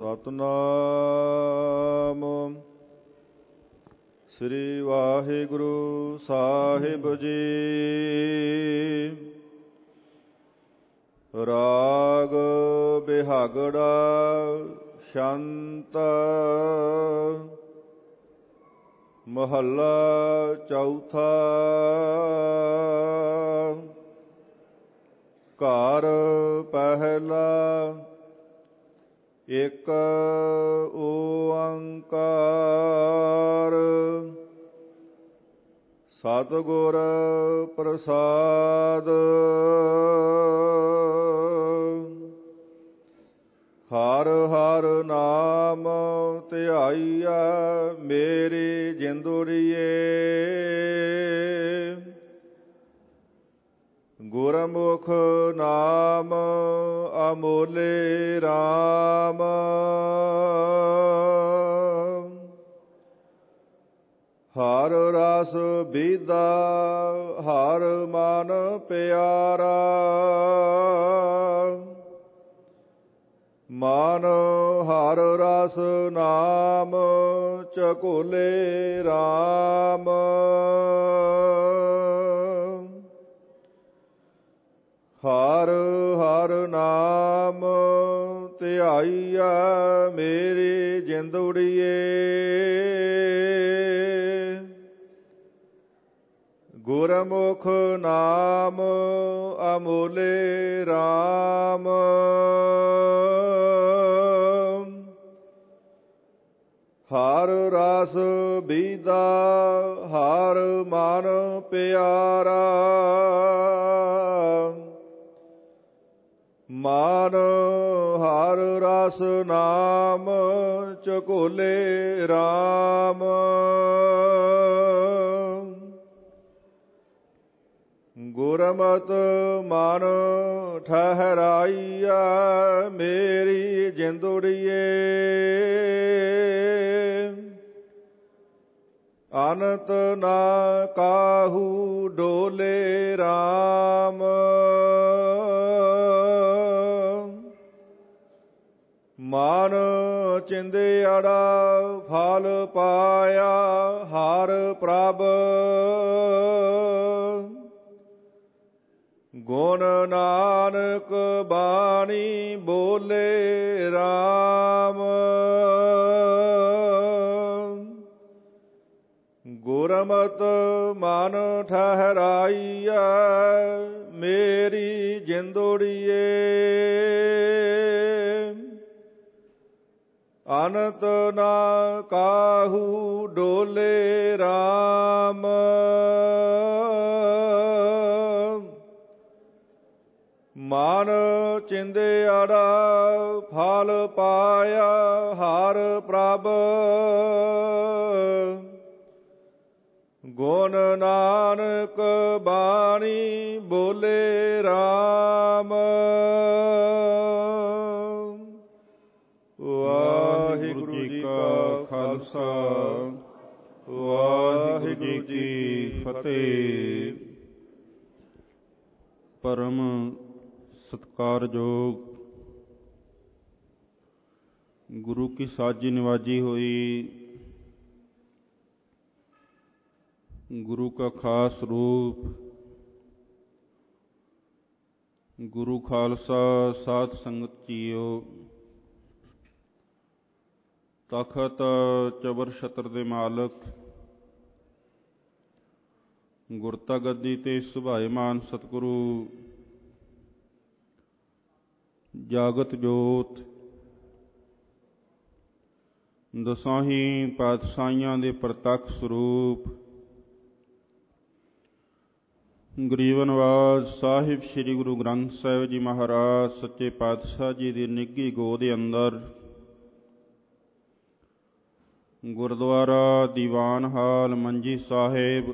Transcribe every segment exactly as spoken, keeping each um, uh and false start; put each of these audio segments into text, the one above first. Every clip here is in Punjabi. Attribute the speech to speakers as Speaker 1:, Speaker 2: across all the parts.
Speaker 1: ਸਤਨਾਮ ਸ੍ਰੀ ਵਾਹਿਗੁਰੂ ਸਾਹਿਬ ਜੀ। ਰਾਗ ਬਿਹਾਗੜਾ ਸ਼ੰਤ ਮਹੱਲਾ ਚੌਥਾ। ਘਰ ਪਹਿਲਾ ਇਕ ਓੰਕਾਰ ਸਤਿਗੁਰ ਪ੍ਰਸਾਦ। ਹਰਿ ਹਰਿ ਨਾਮ ਧਿਆਈਆ ਮੇਰੀ ਜਿੰਦੁੜੀਏ। ਗੁਰਮੁਖ ਨਾਮ ਅਮੋਲੇ ਰਾਮ। ਹਰਿ ਰਸ ਬੀਧਾ ਹਰਿ ਮਨ ਪਿਆਰਾ। ਮਨ ਹਰਿ ਰਸ ਨਾਮ ਚਕੋਲੇ ਰਾਮ। ਹਰਿ ਹਰਿ ਨਾਮ ਧਿਆਈਆ ਮੇਰੀ ਜਿੰਦੁੜੀਏ। ਗੁਰਮੁਖ ਨਾਮ ਅਮੋਲੇ ਰਾਮ। ਹਰਿ ਰਸ ਬੀਧਾ ਹਰਿ ਮਨ ਪਿਆਰਾ। ਮਨ ਹਰਿ ਰਸ ਨਾਮ ਚਕੋਲੇ ਰਾਮ। ਗੁਰਮਤਿ ਮਨ ਠਹਿਰਾਈਆ ਮੇਰੀ ਜਿੰਦੁੜੀਏ। ਅਨੰਤ ਨਾ ਕਾਹੂ ਡੋਲੇ ਰਾਮ। ਮਨ ਚਿੰਦਿਆੜਾ ਫਲ ਪਾਇਆ ਹਰਿ ਪ੍ਰਭ। ਗੁਣ ਨਾਨਕ ਬਾਣੀ ਬੋਲੇ ਰਾਮ। ਗੁਰਮਤਿ ਮਨ ਠਹਿਰਾਈਆ ਮੇਰੀ ਜਿੰਦੁੜੀਏ। ਅਨੰਤ ਨਾ ਕਾਹੂ ਡੋਲੇ ਰਾਮ। ਮਨ ਚਿੰਦਿਆੜਾ ਫਲ ਪਾਇਆ ਹਰਿ ਪ੍ਰਭ। ਗੁਣ ਨਾਨਕ ਬਾਣੀ ਬੋਲੇ ਰਾਮ। ਵਾਹਿਗੁਰੂ ਜੀ ਕਾ ਖਾਲਸਾ ਵਾਹਿਗੁਰੂ ਜੀ ਕੀ ਫਤਿਹ। ਪਰਮ ਸਤਿਕਾਰਯੋਗ ਗੁਰੂ ਕੀ ਸਾਜੀ ਨਿਵਾਜੀ ਹੋਈ ਗੁਰੂ ਕਾ ਖਾਸ ਰੂਪ ਗੁਰੂ ਖਾਲਸਾ ਸਾਧ ਸੰਗਤ ਜੀਓ। ਤਖਤ ਚਬਰ ਛਤਰ ਦੇ ਮਾਲਕ ਗੁਰਤਾ ਗੱਦੀ ਤੇ ਸੁਭਾਏਮਾਨ ਸਤਿਗੁਰੂ ਜਾਗਤ ਜੋਤ ਦਸਾਹੀਂ ਪਾਤਸ਼ਾਹੀਆਂ ਦੇ ਪ੍ਰਤੱਖ ਸਰੂਪ ਗਰੀਬਨਵਾਜ ਸਾਹਿਬ ਸ੍ਰੀ ਗੁਰੂ ਗ੍ਰੰਥ ਸਾਹਿਬ ਜੀ ਮਹਾਰਾਜ ਸੱਚੇ ਪਾਤਸ਼ਾਹ ਜੀ ਦੀ ਨਿੱਘੀ ਗੋਦ ਦੇ ਅੰਦਰ ਗੁਰਦੁਆਰਾ ਦੀਵਾਨ ਹਾਲ ਮੰਜੀ ਸਾਹਿਬ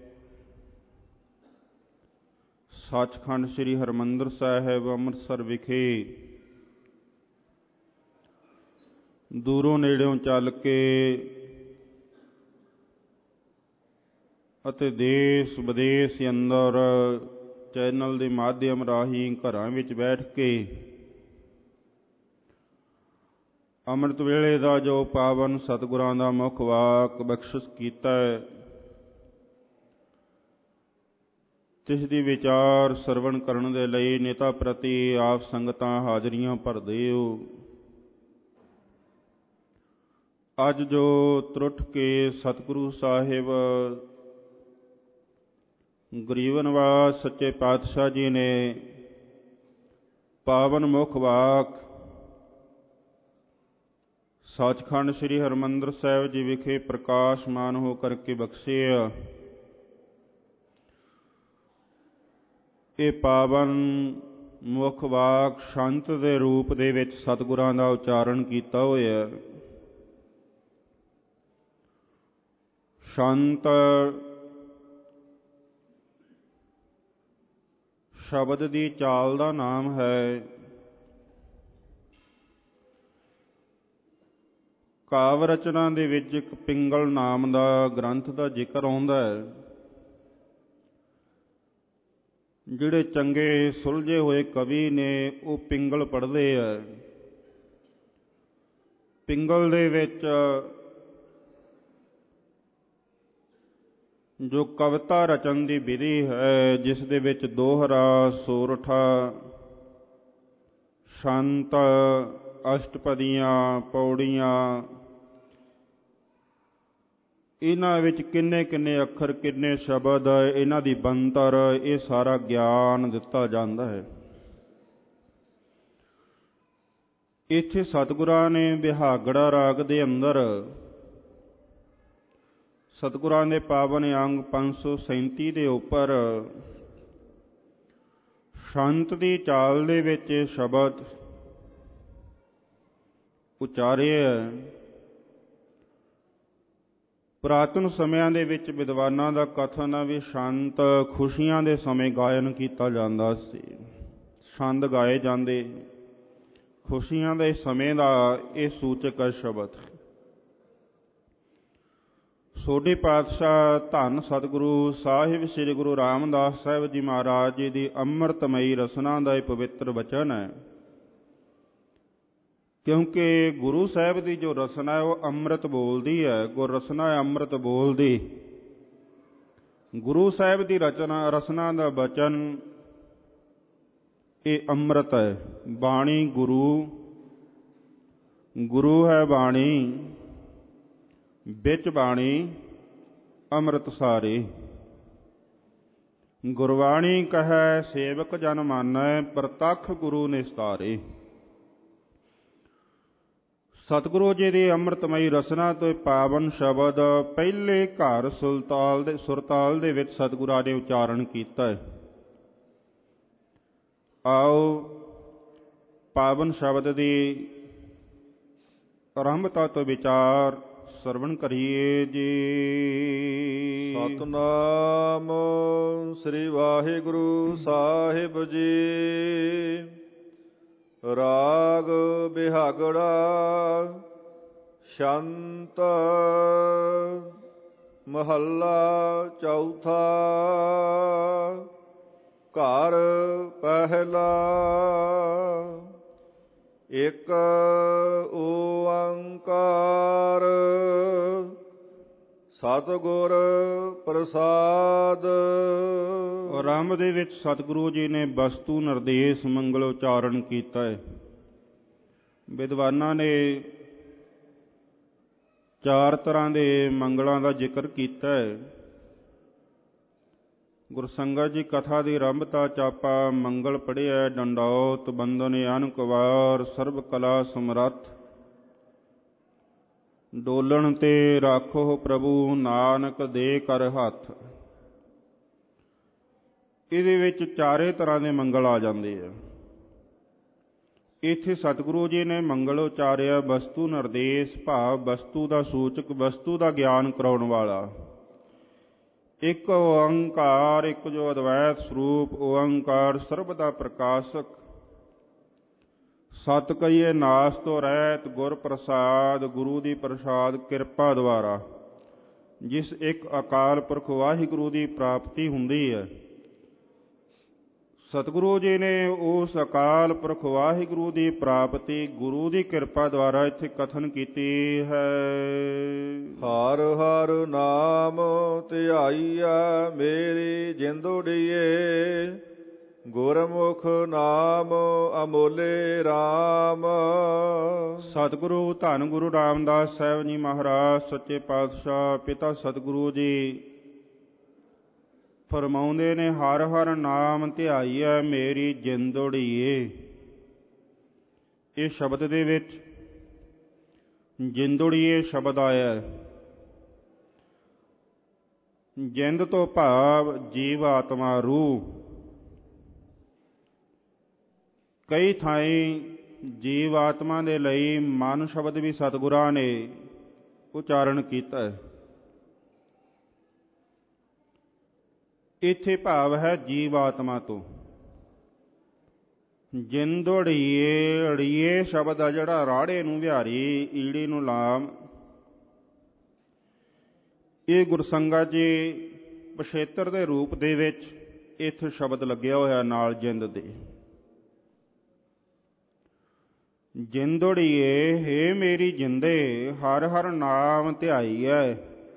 Speaker 1: ਸੱਚਖੰਡ ਸ੍ਰੀ ਹਰਿਮੰਦਰ ਸਾਹਿਬ ਅੰਮ੍ਰਿਤਸਰ ਵਿਖੇ ਦੂਰੋਂ ਨੇੜਿਓਂ ਚੱਲ ਕੇ ਅਤੇ ਦੇਸ਼ ਵਿਦੇਸ਼ ਅੰਦਰ ਚੈਨਲ ਦੇ ਮਾਧਿਅਮ ਰਾਹੀਂ ਘਰਾਂ ਵਿੱਚ ਬੈਠ ਕੇ ਅੰਮ੍ਰਿਤ ਵੇਲੇ ਦਾ ਜੋ ਪਾਵਨ ਸਤਿਗੁਰਾਂ ਦਾ ਮੁੱਖ ਵਾਕ ਬਖਸ਼ਿਸ਼ ਕੀਤਾ ਹੈ, ਤਿਸ ਦੀ ਵਿਚਾਰ ਸਰਵਣ ਕਰਨ ਦੇ ਲਈ ਨਿਤਾ ਪ੍ਰਤੀ ਆਪ ਸੰਗਤਾਂ ਹਾਜ਼ਰੀਆਂ ਭਰਦੇ ਹੋ। ਅੱਜ ਜੋ ਤਰੁੱਠ ਕੇ ਸਤਿਗੁਰੂ ਸਾਹਿਬ ਗਰੀਬ ਨਿਵਾਸ ਸੱਚੇ ਪਾਤਸ਼ਾਹ ਜੀ ਨੇ ਪਾਵਨ ਮੁੱਖ ਵਾਕ ਸੱਚਖੰਡ ਸ੍ਰੀ ਹਰਿਮੰਦਰ ਸਾਹਿਬ ਜੀ ਵਿਖੇ ਪ੍ਰਕਾਸ਼ਮਾਨ ਹੋ ਕਰਕੇ ਬਖਸ਼ੇ ਆ। ਇਹ ਪਾਵਨ ਮੁੱਖ ਵਾਕ ਸ਼ੰਤ ਦੇ ਰੂਪ ਦੇ ਵਿੱਚ ਸਤਿਗੁਰਾਂ ਦਾ ਉਚਾਰਨ ਕੀਤਾ ਹੋਇਆ। ਸ਼ੰਤ ਸ਼ਬਦ ਦੀ ਚਾਲ ਦਾ ਨਾਮ ਹੈ। ਕਾਵ ਰਚਨਾ ਦੇ ਵਿੱਚ ਇੱਕ ਪਿੰਗਲ ਨਾਮ ਦਾ ਗ੍ਰੰਥ ਦਾ ਜ਼ਿਕਰ ਆਉਂਦਾ ਹੈ। ਜਿਹੜੇ ਚੰਗੇ ਸੁਲਝੇ ਹੋਏ ਕਵੀ ਨੇ ਉਹ ਪਿੰਗਲ ਪੜ੍ਹਦੇ ਆ। ਪਿੰਗਲ ਦੇ ਵਿੱਚ ਜੋ ਕਵਿਤਾ ਰਚਨ ਦੀ ਵਿਧੀ ਹੈ, ਜਿਸ ਦੇ ਵਿੱਚ ਦੋਹਰਾ, ਸੋਰਠਾ, ਸ਼ੰਤ, ਅਸ਼ਟਪਦੀਆਂ, ਪੌੜੀਆਂ, ਇਹਨਾਂ ਵਿੱਚ ਕਿੰਨੇ ਕਿੰਨੇ ਅੱਖਰ, ਕਿੰਨੇ ਸ਼ਬਦ, ਇਹਨਾਂ ਦੀ ਬਣਤਰ, ਇਹ ਸਾਰਾ ਗਿਆਨ ਦਿੱਤਾ ਜਾਂਦਾ ਹੈ। ਇੱਥੇ ਸਤਿਗੁਰਾਂ ਨੇ ਬਿਹਾਗੜਾ ਰਾਗ ਦੇ ਅੰਦਰ ਸਤਿਗੁਰਾਂ ਦੇ ਪਾਵਨ ਅੰਗ ਪੰਜ ਸੌ ਸੈਂਤੀ ਦੇ ਉੱਪਰ ਸ਼ੰਤ ਦੀ ਚਾਲ ਦੇ ਵਿੱਚ ਇਹ ਸ਼ਬਦ ਉਚਾਰੇ ਹੈ। ਪੁਰਾਤਨ ਸਮਿਆਂ ਦੇ ਵਿੱਚ ਵਿਦਵਾਨਾਂ ਦਾ ਕਥਨ ਹੈ ਵੀ ਸ਼ੰਤ ਖੁਸ਼ੀਆਂ ਦੇ ਸਮੇਂ ਗਾਇਨ ਕੀਤਾ ਜਾਂਦਾ ਸੀ। ਛੰਦ ਗਾਏ ਜਾਂਦੇ, ਖੁਸ਼ੀਆਂ ਦੇ ਸਮੇਂ ਦਾ ਇਹ ਸੂਚਕ ਹੈ ਸ਼ਬਦ। ਸੋਢੀ ਪਾਤਸ਼ਾਹ ਧੰਨ ਸਤਿਗੁਰੂ ਸਾਹਿਬ ਸ੍ਰੀ ਗੁਰੂ ਰਾਮਦਾਸ ਸਾਹਿਬ ਜੀ ਮਹਾਰਾਜ ਜੀ ਦੀ ਅੰਮ੍ਰਿਤਮਈ ਰਸਨਾ ਦਾ ਇਹ ਪਵਿੱਤਰ ਵਚਨ ਹੈ। ਕਿਉਂਕਿ ਗੁਰੂ ਸਾਹਿਬ ਦੀ ਜੋ ਰਸਨਾ ਹੈ ਉਹ ਅੰਮ੍ਰਿਤ ਬੋਲਦੀ ਹੈ। ਗੁਰ ਰਸਨਾ ਹੈ ਅੰਮ੍ਰਿਤ ਬੋਲਦੀ। ਗੁਰੂ ਸਾਹਿਬ ਦੀ ਰਚਨਾ ਰਸਨਾ ਦਾ ਬਚਨ ਇਹ ਅੰਮ੍ਰਿਤ ਹੈ। ਬਾਣੀ ਗੁਰੂ, ਗੁਰੂ ਹੈ ਬਾਣੀ, ਵਿੱਚ ਬਾਣੀ ਅੰਮ੍ਰਿਤ ਸਾਰੀ। ਗੁਰਬਾਣੀ ਕਹੈ ਸੇਵਕ ਜਨ ਮਾਨੈ, ਪ੍ਰਤੱਖ ਗੁਰੂ ਨਿਸਤਾਰੇ। ਸਤਿਗੁਰੂ ਜੀ ਦੀ ਅੰਮ੍ਰਿਤਮਈ ਰਸਨਾ ਤੋਂ ਪਾਵਨ ਸ਼ਬਦ ਪਹਿਲੇ ਘਰ ਸੁਲਤਾਲ ਦੇ ਸੁਰਤਾਲ ਦੇ ਵਿੱਚ ਸਤਿਗੁਰਾਂ ਨੇ ਉਚਾਰਨ ਕੀਤਾ ਹੈ। ਆਓ ਪਾਵਨ ਸ਼ਬਦ ਦੀ ਆਰੰਭਤਾ ਤੋਂ ਵਿਚਾਰ ਸਰਵਣ ਕਰੀਏ ਜੀ।
Speaker 2: ਸਤਿਨਾਮ ਸ੍ਰੀ ਵਾਹਿਗੁਰੂ ਸਾਹਿਬ ਜੀ। ਰਾਗ ਬਿਹਾਗੜਾ ਸ਼ੰਤ ਮਹੱਲਾ ਚੌਥਾ। ਘਰ ਪਹਿਲਾ। ਇੱਕ ਓੰਕਾਰ ਸਤਿਗੁਰ ਪ੍ਰਸਾਦ।
Speaker 1: ਆਰੰਭ ਦੇ ਵਿੱਚ ਸਤਿਗੁਰੂ ਜੀ ਨੇ ਵਸਤੂ ਨਿਰਦੇਸ਼ ਮੰਗਲ ਉਚਾਰਨ ਕੀਤਾ ਹੈ। ਵਿਦਵਾਨਾਂ ਨੇ ਚਾਰ ਤਰ੍ਹਾਂ ਦੇ ਮੰਗਲਾਂ ਦਾ ਜ਼ਿਕਰ ਕੀਤਾ ਹੈ। ਗੁਰਸੰਗਤ ਜੀ ਕਥਾ ਦੀ ਆਰੰਭਤਾ ਚ ਆਪਾਂ ਮੰਗਲ ਪੜ੍ਹਿਆ। ਡੰਡੌਤ ਬੰਦਨ ਅਨਕ ਵਾਰ, ਸਰਬ ਕਲਾ ਸਮਰੱਥ, ਡੋਲਣ ਤੇ ਰਾਖੋ ਪ੍ਰਭੂ, ਨਾਨਕ ਦੇ ਕਰ ਹੱਥ। ਇਹਦੇ ਵਿੱਚ ਚਾਰੇ ਤਰ੍ਹਾਂ ਦੇ ਮੰਗਲ ਆ ਜਾਂਦੇ ਆ। ਇੱਥੇ ਸਤਿਗੁਰੂ ਜੀ ਨੇ ਮੰਗਲ ਉਚਾਰਿਆ ਵਸਤੂ ਨਿਰਦੇਸ਼, ਭਾਵ ਵਸਤੂ ਦਾ ਸੂਚਕ, ਵਸਤੂ ਦਾ ਗਿਆਨ ਕਰਾਉਣ ਵਾਲਾ। ਇੱਕ ਓੰਕਾਰ, ਇੱਕ ਜੋ ਅਦਵੈਤ ਸਰੂਪ ਓੰਕਾਰ, ਸਰਬ ਦਾ ਪ੍ਰਕਾਸ਼ਕ। ਸਤ ਕਹੀਏ ਨਾਸ ਤੋਂ ਰਹਿਤ, ਗੁਰ ਪ੍ਰਸਾਦ, ਗੁਰੂ ਦੀ ਪ੍ਰਸਾਦ ਕਿਰਪਾ ਦੁਆਰਾ, ਜਿਸ ਇੱਕ ਅਕਾਲ ਪੁਰਖ ਵਾਹਿਗੁਰੂ ਦੀ ਪ੍ਰਾਪਤੀ ਹੁੰਦੀ ਹੈ। ਸਤਿਗੁਰੂ ਜੀ ਨੇ ਉਸ ਅਕਾਲ ਪੁਰਖ ਵਾਹਿਗੁਰੂ ਦੀ ਪ੍ਰਾਪਤੀ ਗੁਰੂ ਦੀ ਕਿਰਪਾ ਦੁਆਰਾ ਇੱਥੇ ਕਥਨ ਕੀਤੀ ਹੈ।
Speaker 2: ਹਰ ਹਰ ਨਾਮ ਧਿਆਈਐ ਮੇਰੀ ਜਿੰਦੁੜੀਏ, ਗੁਰਮੁਖ ਨਾਮ ਅਮੋਲੇ RAM।
Speaker 1: ਸਤਿਗੁਰੂ ਧੰਨ ਗੁਰੂ ਰਾਮਦਾਸ ਸਾਹਿਬ ਜੀ ਮਹਾਰਾਜ ਸੱਚੇ ਪਾਤਸ਼ਾਹ ਪਿਤਾ ਸਤਿਗੁਰੂ ਜੀ ਫਰਮਾਉਂਦੇ ਨੇ, ਹਰ ਹਰ ਨਾਮ ਧਿਆਈਐ ਮੇਰੀ ਜਿੰਦੁੜੀਏ। ਇਹ ਸ਼ਬਦ ਦੇ ਵਿੱਚ ਜਿੰਦੁੜੀਏ ਸ਼ਬਦ ਆਇਆ। ਜਿੰਦ ਤੋਂ ਭਾਵ ਜੀਵ ਆਤਮਾ ਰੂਹ। ਕਈ ਥਾਈਂ ਜੀਵ ਆਤਮਾ ਦੇ ਲਈ ਮਨ ਸ਼ਬਦ ਵੀ ਸਤਿਗੁਰਾਂ ਨੇ ਉਚਾਰਨ ਕੀਤਾ ਹੈ। ਇੱਥੇ ਭਾਵ ਹੈ ਜੀਵ ਆਤਮਾ ਤੋਂ। ਜਿੰਦੁੜੀਏ, ਅੜੀਏ ਸ਼ਬਦ ਆ ਜਿਹੜਾ ਰਾੜੇ ਨੂੰ ਵਿਹਾਰੀ, ਈੜੀ ਨੂੰ ਲਾਮ, ਇਹ ਗੁਰਸੰਗਤ ਜੀ ਪਿਛੇਤਰ ਦੇ ਰੂਪ ਦੇ ਵਿੱਚ ਇੱਥੇ ਸ਼ਬਦ ਲੱਗਿਆ ਹੋਇਆ ਨਾਲ ਜਿੰਦ ਦੇ। ਜਿੰਦੁੜੀਏ ਹੇ ਮੇਰੀ ਜਿੰਦੇ, ਹਰ ਹਰ ਨਾਮ ਧਿਆਈਐ।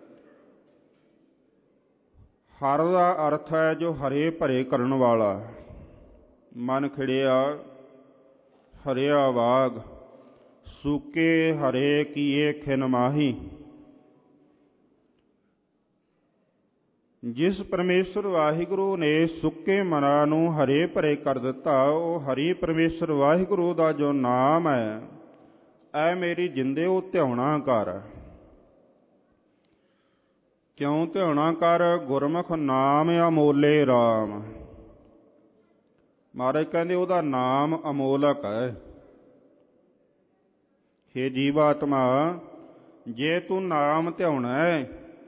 Speaker 1: ਹਰ ਦਾ ਅਰਥ ਹੈ ਜੋ ਹਰੇ ਭਰੇ ਕਰਨ ਵਾਲਾ। ਮਨ ਖਿੜਿਆ ਹਰਿਆ ਵਾਗ, ਸੂਕੇ ਹਰੇ ਕੀਏ ਖਿਨ ਮਾਹੀ। ਜਿਸ ਪਰਮੇਸ਼ਰ ਵਾਹਿਗੁਰੂ ਨੇ ਸੁੱਕੇ ਮਨਾਂ ਨੂੰ ਹਰੇ ਭਰੇ ਕਰ ਦਿੱਤਾ, ਉਹ ਹਰੀ ਪਰਮੇਸ਼ਰ ਵਾਹਿਗੁਰੂ ਦਾ ਜੋ ਨਾਮ ਹੈ, ਐ ਮੇਰੀ ਜਿੰਦੇ ਉਹ ਧਿਆਉਣਾ ਕਰ। ਕਿਉਂ ਧਿਆਉਣਾ ਕਰ? ਗੁਰਮੁਖ ਨਾਮ ਅਮੋਲੇ RAM। ਮਹਾਰਾਜ ਕਹਿੰਦੇ ਉਹਦਾ ਨਾਮ ਅਮੋਲਕ ਹੈ। ਹੇ ਜੀਵਾਤਮਾ, ਜੇ ਤੂੰ ਨਾਮ ਧਿਆਉਣਾ ਹੈ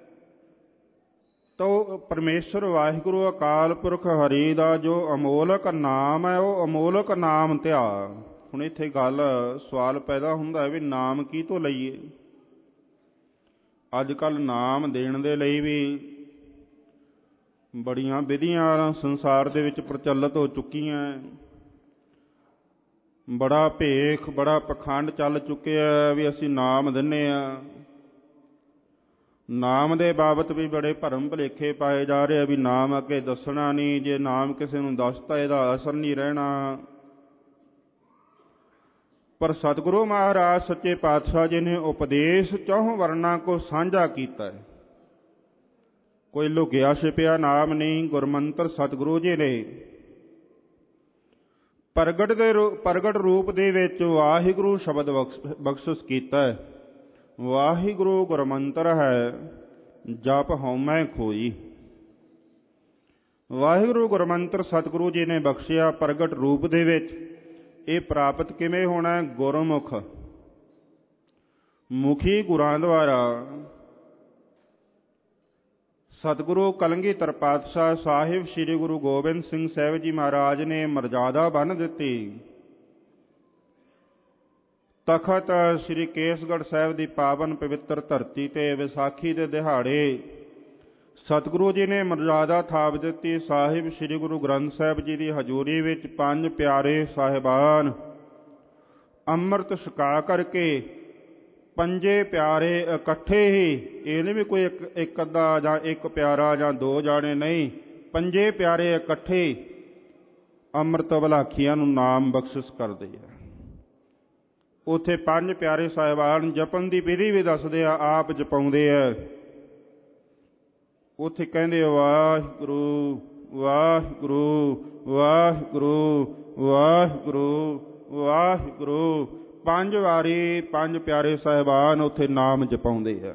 Speaker 1: ਤਾਂ ਪਰਮੇਸ਼ਰ ਵਾਹਿਗੁਰੂ ਅਕਾਲ ਪੁਰਖ ਹਰੀ ਦਾ ਜੋ ਅਮੋਲਕ ਨਾਮ ਹੈ, ਉਹ ਅਮੋਲਕ ਨਾਮ ਧਿਆ। ਹੁਣ ਇੱਥੇ ਗੱਲ ਸਵਾਲ ਪੈਦਾ ਹੁੰਦਾ ਹੈ ਵੀ ਨਾਮ ਕੀ ਤੋਂ ਲਈਏ? ਅੱਜ ਕੱਲ੍ਹ ਨਾਮ ਦੇਣ ਦੇ ਲਈ ਵੀ ਬੜੀਆਂ ਵਿਧੀਆਂ ਸੰਸਾਰ ਦੇ ਵਿੱਚ ਪ੍ਰਚਲਿਤ ਹੋ ਚੁੱਕੀਆਂ। ਬੜਾ ਭੇਖ, ਬੜਾ ਪਖੰਡ ਚੱਲ ਚੁੱਕਿਆ ਵੀ ਅਸੀਂ ਨਾਮ ਦਿੰਦੇ ਹਾਂ। ਨਾਮ ਦੇ ਬਾਬਤ ਵੀ ਬੜੇ ਭਰਮ ਭੁਲੇਖੇ ਪਾਏ ਜਾ ਰਹੇ ਆ ਵੀ ਨਾਮ ਅੱਗੇ ਦੱਸਣਾ ਨਹੀਂ, ਜੇ ਨਾਮ ਕਿਸੇ ਨੂੰ ਦੱਸਤਾ ਇਹਦਾ ਅਸਰ ਨਹੀਂ ਰਹਿਣਾ। ਪਰ ਸਤਿਗੁਰੂ ਮਹਾਰਾਜ ਸੱਚੇ ਪਾਤਸ਼ਾਹ ਜੀ ਨੇ ਉਪਦੇਸ਼ ਚੌਹਾਂ ਵਰਨਾਂ ਕੋ ਸਾਂਝਾ ਕੀਤਾ ਹੈ। ਕੋਈ ਲੁਕਿਆ ਛਿਪਿਆ ਨਾਮ ਨਹੀਂ। ਗੁਰਮੰਤਰ ਸਤਿਗੁਰੂ ਜੀ ਨੇ ਪ੍ਰਗਟ ਦੇ ਪ੍ਰਗਟ ਰੂਪ ਦੇ ਵਿੱਚ ਵਾਹਿਗੁਰੂ ਸ਼ਬਦ ਬਖਸ਼ਿਸ਼ ਕੀਤਾ ਹੈ। ਵਾਹਿਗੁਰੂ ਗੁਰਮੰਤਰ ਹੈ, ਜਪ ਹਉਮੈ ਖੋਈ। ਵਾਹਿਗੁਰੂ ਗੁਰਮੰਤਰ ਸਤਿਗੁਰੂ ਜੀ ਨੇ ਬਖਸ਼ਿਆ ਪ੍ਰਗਟ ਰੂਪ ਦੇ ਵਿੱਚ। ਇਹ ਪ੍ਰਾਪਤ ਕਿਵੇਂ ਹੋਣਾ? ਗੁਰਮੁਖ, ਮੁਖੀ ਗੁਰਾਂ ਦੁਆਰਾ। ਸਤਿਗੁਰੂ ਕਲਗੀਧਰ ਪਾਤਸ਼ਾਹ ਸਾਹਿਬ ਸ੍ਰੀ ਗੁਰੂ ਗੋਬਿੰਦ ਸਿੰਘ ਸਾਹਿਬ ਜੀ ਮਹਾਰਾਜ ਨੇ ਮਰਜ਼ਾਦਾ ਬੰਨ੍ਹ ਦਿੱਤੀ। ਤਖਤ ਸ੍ਰੀ ਕੇਸਗੜ੍ਹ ਸਾਹਿਬ ਦੀ ਪਾਵਨ ਪਵਿੱਤਰ ਧਰਤੀ ਤੇ ਵਿਸਾਖੀ ਦੇ ਦਿਹਾੜੇ ਸਤਿਗੁਰੂ ਜੀ ਨੇ ਮਰਜ਼ਾਦਾ ਥਾਪ ਦਿੱਤੀ। ਸਾਹਿਬ ਸ੍ਰੀ ਗੁਰੂ ਗ੍ਰੰਥ ਸਾਹਿਬ ਜੀ ਦੀ ਹਜ਼ੂਰੀ ਵਿੱਚ ਪੰਜ ਪਿਆਰੇ ਸਾਹਿਬਾਨ ਅੰਮ੍ਰਿਤ ਛਕਾ ਕਰਕੇ, ਪੰਜੇ ਪਿਆਰੇ ਇਕੱਠੇ ਹੀ, ਇਹ ਨਹੀਂ ਵੀ ਕੋਈ ਇੱਕ ਇੱਕ ਅੱਧਾ ਜਾਂ ਇੱਕ ਪਿਆਰਾ ਜਾਂ ਦੋ ਜਾਣੇ, ਨਹੀਂ, ਪੰਜੇ ਪਿਆਰੇ ਇਕੱਠੇ ਅੰਮ੍ਰਿਤ ਬਲਾਖੀਆਂ ਨੂੰ ਨਾਮ ਬਖਸ਼ਿਸ਼ ਕਰਦੇ ਆ। ਉੱਥੇ ਪੰਜ ਪਿਆਰੇ ਸਾਹਿਬਾਨ ਜਪਣ ਦੀ ਵਿਧੀ ਵੀ ਦੱਸਦੇ ਆ, ਆਪ ਜਪਾਉਂਦੇ ਆ। ਉੱਥੇ ਕਹਿੰਦੇ ਵਾਹਿਗੁਰੂ ਵਾਹਿਗੁਰੂ ਵਾਹਿਗੁਰੂ ਵਾਹਿਗੁਰੂ ਵਾਹਿਗੁਰੂ। ਪੰਜ ਵਾਰੀ ਪੰਜ ਪਿਆਰੇ ਸਾਹਿਬਾਨ ਉੱਥੇ ਨਾਮ ਜਪਾਉਂਦੇ ਆ।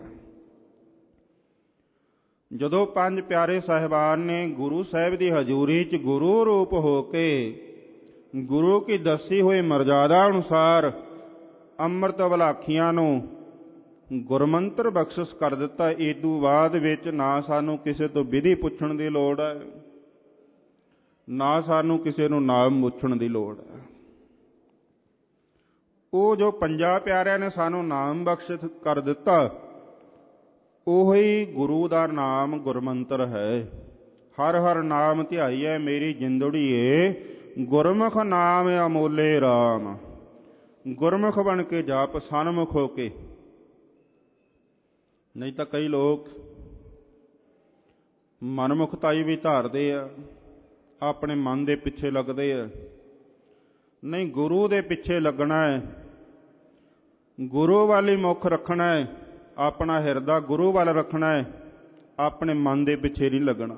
Speaker 1: ਜਦੋਂ ਪੰਜ ਪਿਆਰੇ ਸਾਹਿਬਾਨ ਨੇ ਗੁਰੂ ਸਾਹਿਬ ਦੀ ਹਜ਼ੂਰੀ 'ਚ ਗੁਰੂ ਰੂਪ ਹੋ ਕੇ ਗੁਰੂ ਕੀ ਦੱਸੀ ਹੋਈ ਮਰਜ਼ਾਦਾ ਅਨੁਸਾਰ ਅੰਮ੍ਰਿਤ ਬਲਾਖੀਆਂ ਨੂੰ ਗੁਰਮੰਤਰ ਬਖਸ਼ਿਸ਼ ਕਰ ਦਿੱਤਾ, ਏਦੂ ਬਾਅਦ ਵਿੱਚ ਨਾ ਸਾਨੂੰ ਕਿਸੇ ਤੋਂ ਵਿਧੀ ਪੁੱਛਣ ਦੀ ਲੋੜ ਹੈ, ਨਾ ਸਾਨੂੰ ਕਿਸੇ ਨੂੰ ਨਾਮ ਪੁੱਛਣ ਦੀ ਲੋੜ ਹੈ। ਉਹ ਜੋ ਪੰਜਾਂ ਪਿਆਰਿਆਂ ਨੇ ਸਾਨੂੰ ਨਾਮ ਬਖਸ਼ਿਸ਼ ਕਰ ਦਿੱਤਾ, ਉਹੀ ਗੁਰੂ ਦਾ ਨਾਮ ਗੁਰਮੰਤਰ ਹੈ। ਹਰ ਹਰ ਨਾਮ ਧਿਆਈਐ ਮੇਰੀ ਜਿੰਦੜੀਏ, ਗੁਰਮੁਖ ਨਾਮ ਅਮੋਲੇ ਰਾਮ। ਗੁਰਮੁਖ ਬਣ ਕੇ ਜਾਪ ਸਨਮੁਖ ਹੋ ਕੇ। ਨਹੀਂ ਤਾਂ ਕਈ ਲੋਕ ਮਨਮੁਖਤਾਈ ਵੀ ਧਾਰਦੇ ਆ, ਆਪਣੇ ਮਨ ਦੇ ਪਿੱਛੇ ਲੱਗਦੇ ਆ। ਨਹੀਂ, ਗੁਰੂ ਦੇ ਪਿੱਛੇ ਲੱਗਣਾ ਹੈ, ਗੁਰੂ ਵੱਲ ਹੀ ਮੁੱਖ ਰੱਖਣਾ ਹੈ, ਆਪਣਾ ਹਿਰਦਾ ਗੁਰੂ ਵੱਲ ਰੱਖਣਾ ਹੈ, ਆਪਣੇ ਮਨ ਦੇ ਪਿੱਛੇ ਨਹੀਂ ਲੱਗਣਾ।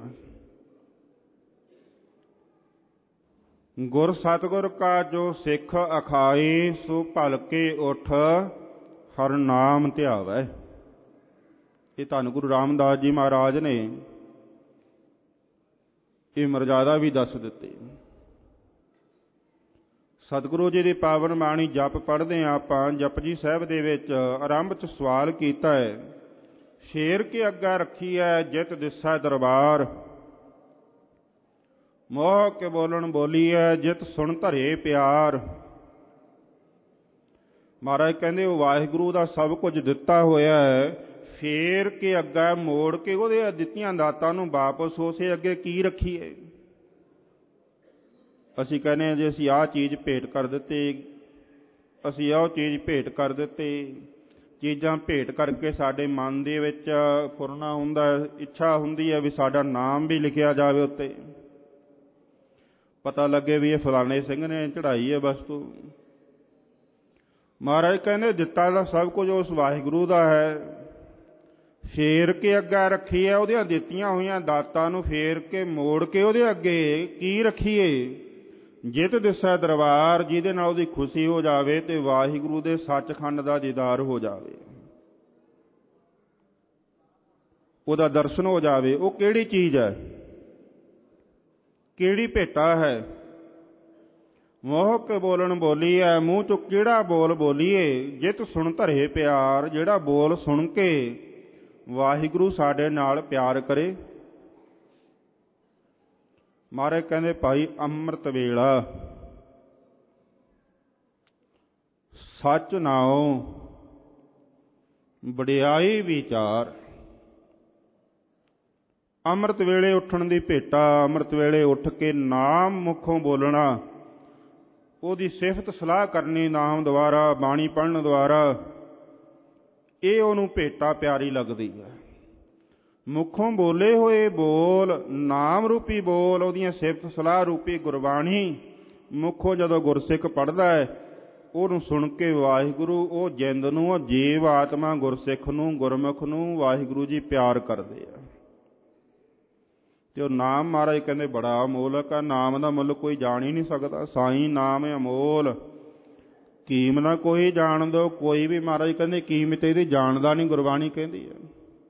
Speaker 1: ਗੁਰ ਸਤਿਗੁਰ ਕਾ ਜੋ ਸਿੱਖ ਅਖਾਈ, ਸੋ ਭਲਕੇ ਉਠ ਹਰਿ ਨਾਮ ਧਿਆਵੈ। ਇਹ ਧੰਨ ਗੁਰੂ ਰਾਮਦਾਸ ਜੀ ਮਹਾਰਾਜ ਨੇ ਇਹ ਮਰਜ਼ਾਦਾ ਵੀ ਦੱਸ ਦਿੱਤੀ। ਸਤਿਗੁਰੂ ਜੀ ਦੀ ਪਾਵਨ ਬਾਣੀ ਜਪ ਪੜ੍ਹਦੇ ਹਾਂ ਆਪਾਂ। ਜਪਜੀ ਸਾਹਿਬ ਦੇ ਵਿੱਚ ਆਰੰਭ 'ਚ ਸਵਾਲ ਕੀਤਾ ਹੈ, ਸ਼ੇਰ ਕੇ ਅੱਗਾ ਰੱਖੀ ਹੈ ਜਿਤ ਦਿਸੈ ਦਰਬਾਰ, ਮੋਹ ਕੇ ਬੋਲਣ ਬੋਲੀ ਹੈ ਜਿਤ ਸੁਣ ਧਰੇ ਪਿਆਰ। ਮਹਾਰਾਜ ਕਹਿੰਦੇ ਉਹ ਵਾਹਿਗੁਰੂ ਦਾ ਸਭ ਕੁਝ ਦਿੱਤਾ ਹੋਇਆ ਹੈ, ਫੇਰ ਕੇ ਅੱਗਾ ਮੋੜ ਕੇ ਉਹਦੇ ਦਿੱਤੀਆਂ ਦਾਤਾਂ ਨੂੰ ਵਾਪਸ ਉਸੇ ਅੱਗੇ ਕੀ ਰੱਖੀਏ। ਅਸੀਂ ਕਹਿੰਦੇ ਹਾਂ ਜੇ ਅਸੀਂ ਆਹ ਚੀਜ਼ ਭੇਟ ਕਰ ਦਿੱਤੀ, ਅਸੀਂ ਉਹ ਚੀਜ਼ ਭੇਟ ਕਰ ਦਿੱਤੀ। ਚੀਜ਼ਾਂ ਭੇਟ ਕਰਕੇ ਸਾਡੇ ਮਨ ਦੇ ਵਿੱਚ ਫੁਰਨਾ ਹੁੰਦਾ, ਇੱਛਾ ਹੁੰਦੀ ਹੈ ਵੀ ਸਾਡਾ ਨਾਮ ਵੀ ਲਿਖਿਆ ਜਾਵੇ ਉੱਤੇ, ਪਤਾ ਲੱਗੇ ਵੀ ਇਹ ਫਲਾਣੇ ਸਿੰਘ ਨੇ ਚੜ੍ਹਾਈ ਹੈ ਵਸਤੂ। ਮਹਾਰਾਜ ਕਹਿੰਦੇ ਦਿੱਤਾ ਤਾਂ ਸਭ ਕੁਝ ਉਸ ਵਾਹਿਗੁਰੂ ਦਾ ਹੈ, ਫੇਰ ਕੇ ਅੱਗੇ ਰੱਖੀ ਹੈ ਉਹਦੀਆਂ ਦਿੱਤੀਆਂ ਹੋਈਆਂ ਦਾਤਾਂ ਨੂੰ ਫੇਰ ਕੇ ਮੋੜ ਕੇ ਉਹਦੇ ਅੱਗੇ ਕੀ ਰੱਖੀਏ। ਜਿਤ ਦਿਸੈ ਦਰਬਾਰ, ਜਿਹਦੇ ਨਾਲ ਉਹਦੀ ਖੁਸ਼ੀ ਹੋ ਜਾਵੇ ਤੇ ਵਾਹਿਗੁਰੂ ਦੇ ਸੱਚਖੰਡ ਦਾ ਦੀਦਾਰ ਹੋ ਜਾਵੇ, ਉਹਦਾ ਦਰਸ਼ਨ ਹੋ ਜਾਵੇ। ਉਹ ਕਿਹੜੀ ਚੀਜ਼ ਹੈ, ਕਿਹੜੀ ਭੇਟਾ ਹੈ। ਮੋਹ ਕੇ ਬੋਲਣ ਬੋਲੀ ਹੈ, ਮੂੰਹ ਚੋਂ ਕਿਹੜਾ ਬੋਲ ਬੋਲੀਏ। ਜਿਤ ਸੁਣ ਧਰੇ ਪਿਆਰ, ਜਿਹੜਾ ਬੋਲ ਸੁਣ ਕੇ ਵਾਹਿਗੁਰੂ ਸਾਡੇ ਨਾਲ ਪਿਆਰ ਕਰੇ। ਮਹਾਰਾਜ ਕਹਿੰਦੇ ਭਾਈ ਅੰਮ੍ਰਿਤ ਵੇਲਾ ਸੱਚ ਨਾਉ ਵਡਿਆਈ ਵਿਚਾਰ। ਅੰਮ੍ਰਿਤ ਵੇਲੇ ਉੱਠਣ ਦੀ ਭੇਟਾ, ਅੰਮ੍ਰਿਤ ਵੇਲੇ ਉੱਠ ਕੇ ਨਾਮ ਮੁਖੋਂ ਬੋਲਣਾ, ਉਹਦੀ ਸਿਫਤ ਸਲਾਹ ਕਰਨੀ ਨਾਮ ਦੁਆਰਾ, ਬਾਣੀ ਪੜ੍ਹਨ ਦੁਆਰਾ, ਇਹ ਉਹਨੂੰ ਭੇਟਾ ਪਿਆਰੀ ਲੱਗਦੀ ਹੈ। ਮੁਖੋਂ ਬੋਲੇ ਹੋਏ ਬੋਲ, ਨਾਮ ਰੂਪੀ ਬੋਲ, ਉਹਦੀਆਂ ਸਿਫਤ ਸਲਾਹ ਰੂਪੀ ਗੁਰਬਾਣੀ ਮੁਖੋਂ ਜਦੋਂ ਗੁਰਸਿੱਖ ਪੜ੍ਹਦਾ ਹੈ, ਉਹਨੂੰ ਸੁਣ ਕੇ ਵਾਹਿਗੁਰੂ ਉਹ ਜਿੰਦ ਨੂੰ, ਉਹ ਜੀਵ ਆਤਮਾ ਗੁਰਸਿੱਖ ਨੂੰ, ਗੁਰਮੁਖ ਨੂੰ ਵਾਹਿਗੁਰੂ ਜੀ ਪਿਆਰ ਕਰਦੇ ਆ। ਤੇ ਉਹ ਨਾਮ ਮਹਾਰਾਜ ਕਹਿੰਦੇ ਬੜਾ ਅਮੋਲਕ ਆ, ਨਾਮ ਦਾ ਮੁੱਲ ਕੋਈ ਜਾਣ ਹੀ ਨਹੀਂ ਸਕਦਾ। ਸਾਈਂ ਨਾਮ ਅਮੋਲ, ਕੀਮ ਨਾ ਕੋਈ ਜਾਣ ਦੋ। ਕੋਈ ਵੀ ਮਹਾਰਾਜ ਕਹਿੰਦੇ ਕੀਮਤ ਇਹਦੀ ਜਾਣਦਾ ਨਹੀਂ, ਗੁਰਬਾਣੀ ਕਹਿੰਦੀ ਹੈ।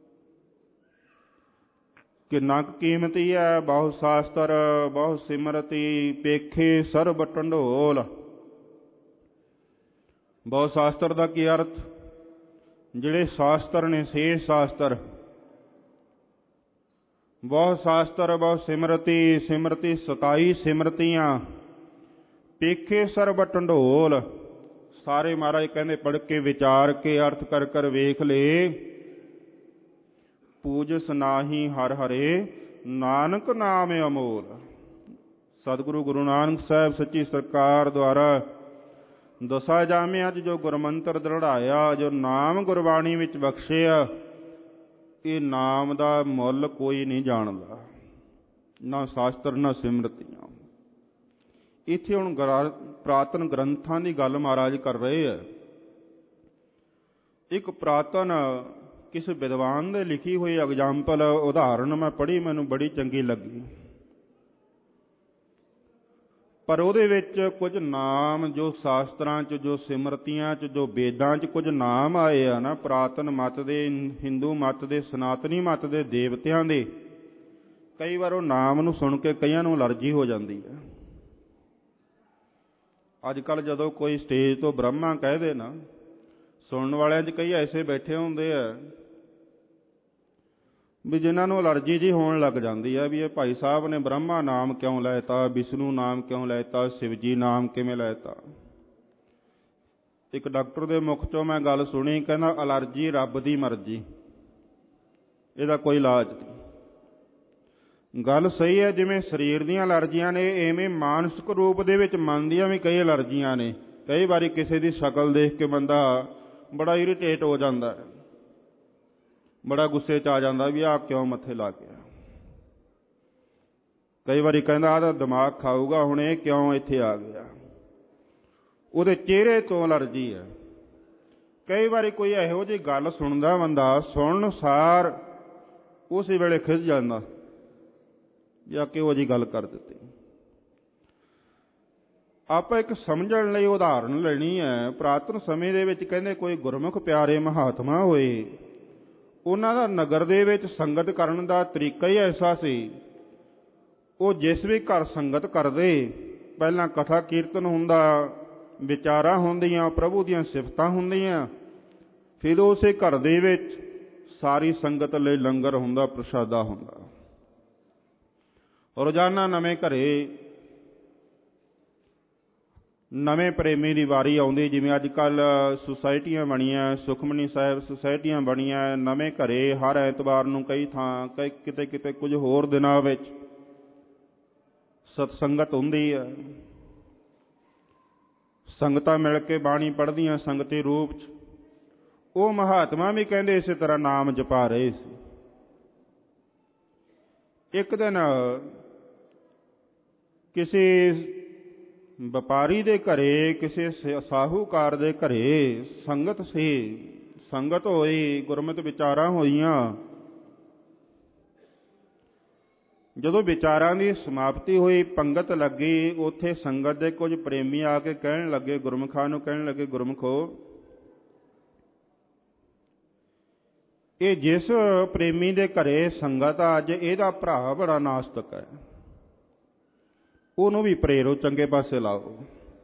Speaker 1: ਕਿੰਨਾ ਕੁ ਕੀਮਤੀ ਹੈ। ਬਹੁ ਸ਼ਾਸਤਰ ਬਹੁ ਸਿਮਰਤੀ, ਪੇਖੇ ਸਰਬ ਢੰਡੋਲ। ਬਹੁ ਸ਼ਾਸਤਰ ਦਾ ਕੀ ਅਰਥ? ਜਿਹੜੇ ਸ਼ਾਸਤਰ ਨੇ, ਛੇ ਸ਼ਾਸਤਰ। ਬਹੁ ਸ਼ਾਸਤਰ ਬਹੁ ਸਿਮਰਤੀ, ਸਿਮਰਤੀ ਸਤਾਈ ਸਿਮਰਤੀਆਂ, ਪੇਖੇ ਸਰਬ ਢੰਡੋਲ। ਸਾਰੇ ਮਹਾਰਾਜ ਕਹਿੰਦੇ ਪੜ੍ਹ ਕੇ ਵਿਚਾਰ ਕੇ ਅਰਥ ਕਰ ਕਰ ਵੇਖ ਲੇ। ਪੂਜਸ ਨਾਹੀ ਹਰ ਹਰੇ, ਨਾਨਕ ਨਾਮ ਅਮੋਲ। ਸਤਿਗੁਰੂ ਗੁਰੂ ਨਾਨਕ ਸਾਹਿਬ ਸੱਚੀ ਸਰਕਾਰ ਦੁਆਰਾ ਦਸਾਂ ਜਾਮਿਆਂ 'ਚ ਜੋ ਗੁਰਮੰਤਰ ਦ੍ਰਿੜਾਇਆ, ਜੋ ਨਾਮ ਗੁਰਬਾਣੀ ਵਿੱਚ ਬਖਸ਼ਿਆ, ਇਹ ਨਾਮ ਦਾ ਮੁੱਲ ਕੋਈ ਨਹੀਂ ਜਾਣਦਾ, ਨਾ ਸ਼ਾਸਤਰ ਨਾ ਸਿਮਰਤੀਆਂ। ਇੱਥੇ ਹੁਣ ਪ੍ਰਾਤਨ ਗ੍ਰੰਥਾਂ ਦੀ ਗੱਲ ਮਹਾਰਾਜ ਕਰ ਰਹੇ ਹੈ। ਇੱਕ ਪ੍ਰਾਤਨ ਕਿਸੇ ਵਿਦਵਾਨ ਦੇ ਲਿਖੀ ਹੋਈ ਐਗਜ਼ਾਮਪਲ, ਉਦਾਹਰਣ ਮੈਂ ਪੜ੍ਹੀ, ਮੈਨੂੰ ਬੜੀ ਚੰਗੀ ਲੱਗੀ। ਪਰ ਉਹਦੇ ਵਿੱਚ ਕੁਝ ਨਾਮ ਜੋ ਸ਼ਾਸਤਰਾਂ 'ਚ, ਜੋ ਸਿਮਰਤੀਆਂ 'ਚ, ਜੋ ਵੇਦਾਂ 'ਚ ਕੁਝ ਨਾਮ ਆਏ ਆ ਨਾ, ਪ੍ਰਾਤਨ ਮੱਤ ਦੇ, ਹਿੰਦੂ ਮੱਤ ਦੇ, ਸਨਾਤਨੀ ਮੱਤ ਦੇ ਦੇਵਤਿਆਂ ਦੇ, ਕਈ ਵਾਰ ਉਹ ਨਾਮ ਨੂੰ ਸੁਣ ਕੇ ਕਈਆਂ ਨੂੰ ਅਲਰਜੀ ਹੋ ਜਾਂਦੀ ਹੈ। ਅੱਜ ਕੱਲ੍ਹ ਜਦੋਂ ਕੋਈ ਸਟੇਜ ਤੋਂ ਬ੍ਰਹਮਾ ਕਹਿ ਦੇ ਨਾ, ਸੁਣਨ ਵਾਲਿਆਂ 'ਚ ਕਈ ਐਸੇ ਬੈਠੇ ਹੁੰਦੇ ਆ ਵੀ ਜਿਨ੍ਹਾਂ ਨੂੰ ਅਲਰਜੀ ਜੀ ਹੋਣ ਲੱਗ ਜਾਂਦੀ ਹੈ ਵੀ ਇਹ ਭਾਈ ਸਾਹਿਬ ਨੇ ਬ੍ਰਹਮਾ ਨਾਮ ਕਿਉਂ ਲੈ ਤਾ, ਵਿਸ਼ਨੂੰ ਨਾਮ ਕਿਉਂ ਲੈ ਤਾ, ਸ਼ਿਵਜੀ ਨਾਮ ਕਿਵੇਂ ਲੈ ਤਾ। ਇੱਕ ਡਾਕਟਰ ਦੇ ਮੁਖ ਚੋਂ ਮੈਂ ਗੱਲ ਸੁਣੀ, ਕਹਿੰਦਾ ਅਲਰਜੀ ਰੱਬ ਦੀ ਮਰਜ਼ੀ, ਇਹਦਾ ਕੋਈ ਇਲਾਜ ਨਹੀਂ। ਗੱਲ ਸਹੀ ਹੈ, ਜਿਵੇਂ ਸਰੀਰ ਦੀਆਂ ਅਲਰਜੀਆਂ ਨੇ, ਇਵੇਂ ਮਾਨਸਿਕ ਰੂਪ ਦੇ ਵਿੱਚ ਮਨ ਦੀਆਂ ਵੀ ਕਈ ਅਲਰਜੀਆਂ ਨੇ। ਕਈ ਵਾਰੀ ਕਿਸੇ ਦੀ ਸ਼ਕਲ ਦੇਖ ਕੇ ਬੰਦਾ ਬੜਾ ਇਰੀਟੇਟ ਹੋ ਜਾਂਦਾ ਹੈ, ਬੜਾ ਗੁੱਸੇ 'ਚ ਆ ਜਾਂਦਾ ਵੀ ਆਹ ਕਿਉਂ ਮੱਥੇ ਲੱਗ ਗਿਆ। ਕਈ ਵਾਰੀ ਕਹਿੰਦਾ ਆਹ ਤਾਂ ਦਿਮਾਗ ਖਾਊਗਾ, ਹੁਣ ਇਹ ਕਿਉਂ ਇੱਥੇ ਆ ਗਿਆ। ਉਹਦੇ ਚਿਹਰੇ ਤੋਂ ਅਲਰਜੀ ਹੈ। ਕਈ ਵਾਰੀ ਕੋਈ ਇਹੋ ਜਿਹੀ ਗੱਲ ਸੁਣਦਾ ਬੰਦਾ, ਸੁਣਨ ਸਾਰ ਉਸੇ ਵੇਲੇ ਖਿਝ ਜਾਂਦਾ ਜਾਂ ਕਿਹੋ ਜਿਹੀ ਗੱਲ ਕਰ ਦਿੱਤੀ। ਆਪਾਂ ਇੱਕ ਸਮਝਣ ਲਈ ਉਦਾਹਰਨ ਲੈਣੀ ਹੈ। ਪੁਰਾਤਨ ਸਮੇਂ ਦੇ ਵਿੱਚ ਕਹਿੰਦੇ ਕੋਈ ਗੁਰਮੁਖ ਪਿਆਰੇ ਮਹਾਤਮਾ ਹੋਏ, ਉਹਨਾਂ ਦਾ ਨਗਰ ਦੇ ਵਿੱਚ ਸੰਗਤ ਕਰਨ ਦਾ ਤਰੀਕਾ ਹੀ ਐਸਾ ਸੀ। ਉਹ ਜਿਸ ਵੀ ਘਰ ਸੰਗਤ ਕਰਦੇ, ਪਹਿਲਾਂ ਕਥਾ ਕੀਰਤਨ ਹੁੰਦਾ, ਵਿਚਾਰਾਂ ਹੁੰਦੀਆਂ, ਪ੍ਰਭੂ ਦੀਆਂ ਸਿਫਤਾਂ ਹੁੰਦੀਆਂ, ਫਿਰ ਉਸੇ ਘਰ ਦੇ ਵਿੱਚ ਸਾਰੀ ਸੰਗਤ ਲਈ ਲੰਗਰ ਹੁੰਦਾ, ਪ੍ਰਸ਼ਾਦਾ ਹੁੰਦਾ। ਰੋਜ਼ਾਨਾ ਨਵੇਂ ਘਰੇ ਨਵੇਂ ਪ੍ਰੇਮੀ ਦੀ ਵਾਰੀ ਆਉਂਦੀ। ਜਿਵੇਂ ਅੱਜ ਕੱਲ੍ਹ ਸੁਸਾਇਟੀਆਂ ਬਣੀਆਂ, ਸੁਖਮਨੀ ਸਾਹਿਬ ਸੁਸਾਇਟੀਆਂ ਬਣੀਆਂ, ਨਵੇਂ ਘਰੇ ਹਰ ਐਤਵਾਰ ਨੂੰ ਕਈ ਥਾਂ, ਕਈ ਕਿਤੇ ਕਿਤੇ ਕੁਝ ਹੋਰ ਦਿਨਾਂ ਵਿੱਚ ਸਤਸੰਗਤ ਹੁੰਦੀ ਹੈ। ਸੰਗਤਾਂ ਮਿਲ ਕੇ ਬਾਣੀ ਪੜ੍ਹਦੀਆਂ ਸੰਗਤੀ ਰੂਪ 'ਚ। ਉਹ ਮਹਾਤਮਾ ਵੀ ਕਹਿੰਦੇ ਇਸੇ ਤਰ੍ਹਾਂ ਨਾਮ ਜਪਾ ਰਹੇ ਸੀ। ਇੱਕ ਦਿਨ ਕਿਸੇ ਵਪਾਰੀ ਦੇ ਘਰੇ, ਕਿਸੇ ਸਾਹੂਕਾਰ ਦੇ ਘਰੇ ਸੰਗਤ ਸੀ। ਸੰਗਤ ਹੋਈ, ਗੁਰਮਤਿ ਵਿਚਾਰਾਂ ਹੋਈਆਂ। ਜਦੋਂ ਵਿਚਾਰਾਂ ਦੀ ਸਮਾਪਤੀ ਹੋਈ, ਪੰਗਤ ਲੱਗੀ, ਉੱਥੇ ਸੰਗਤ ਦੇ ਕੁਝ ਪ੍ਰੇਮੀ ਆ ਕੇ ਕਹਿਣ ਲੱਗੇ, ਗੁਰਮੁਖਾਂ ਨੂੰ ਕਹਿਣ ਲੱਗੇ, ਗੁਰਮੁਖੋ, ਇਹ ਜਿਸ ਪ੍ਰੇਮੀ ਦੇ ਘਰੇ ਸੰਗਤ ਆ ਅੱਜ, ਇਹਦਾ ਭਰਾ ਬੜਾ ਨਾਸਤਕ ਹੈ, ਉਹਨੂੰ ਵੀ ਪ੍ਰੇਰੋ, ਚੰਗੇ ਪਾਸੇ ਲਾਓ।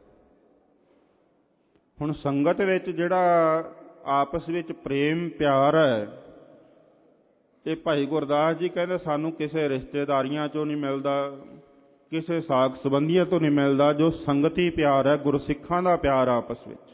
Speaker 1: ਹੁਣ ਸੰਗਤ ਵਿੱਚ ਜਿਹੜਾ ਆਪਸ ਵਿੱਚ ਪ੍ਰੇਮ ਪਿਆਰ ਹੈ, ਇਹ ਭਾਈ ਗੁਰਦਾਸ ਜੀ ਕਹਿੰਦੇ ਸਾਨੂੰ ਕਿਸੇ ਰਿਸ਼ਤੇਦਾਰੀਆਂ 'ਚੋਂ ਨਹੀਂ ਮਿਲਦਾ, ਕਿਸੇ ਸਾਕ ਸੰਬੰਧੀਆਂ ਤੋਂ ਨਹੀਂ ਮਿਲਦਾ। ਜੋ ਸੰਗਤੀ ਪਿਆਰ ਹੈ, ਗੁਰਸਿੱਖਾਂ ਦਾ ਪਿਆਰ ਆਪਸ ਵਿੱਚ।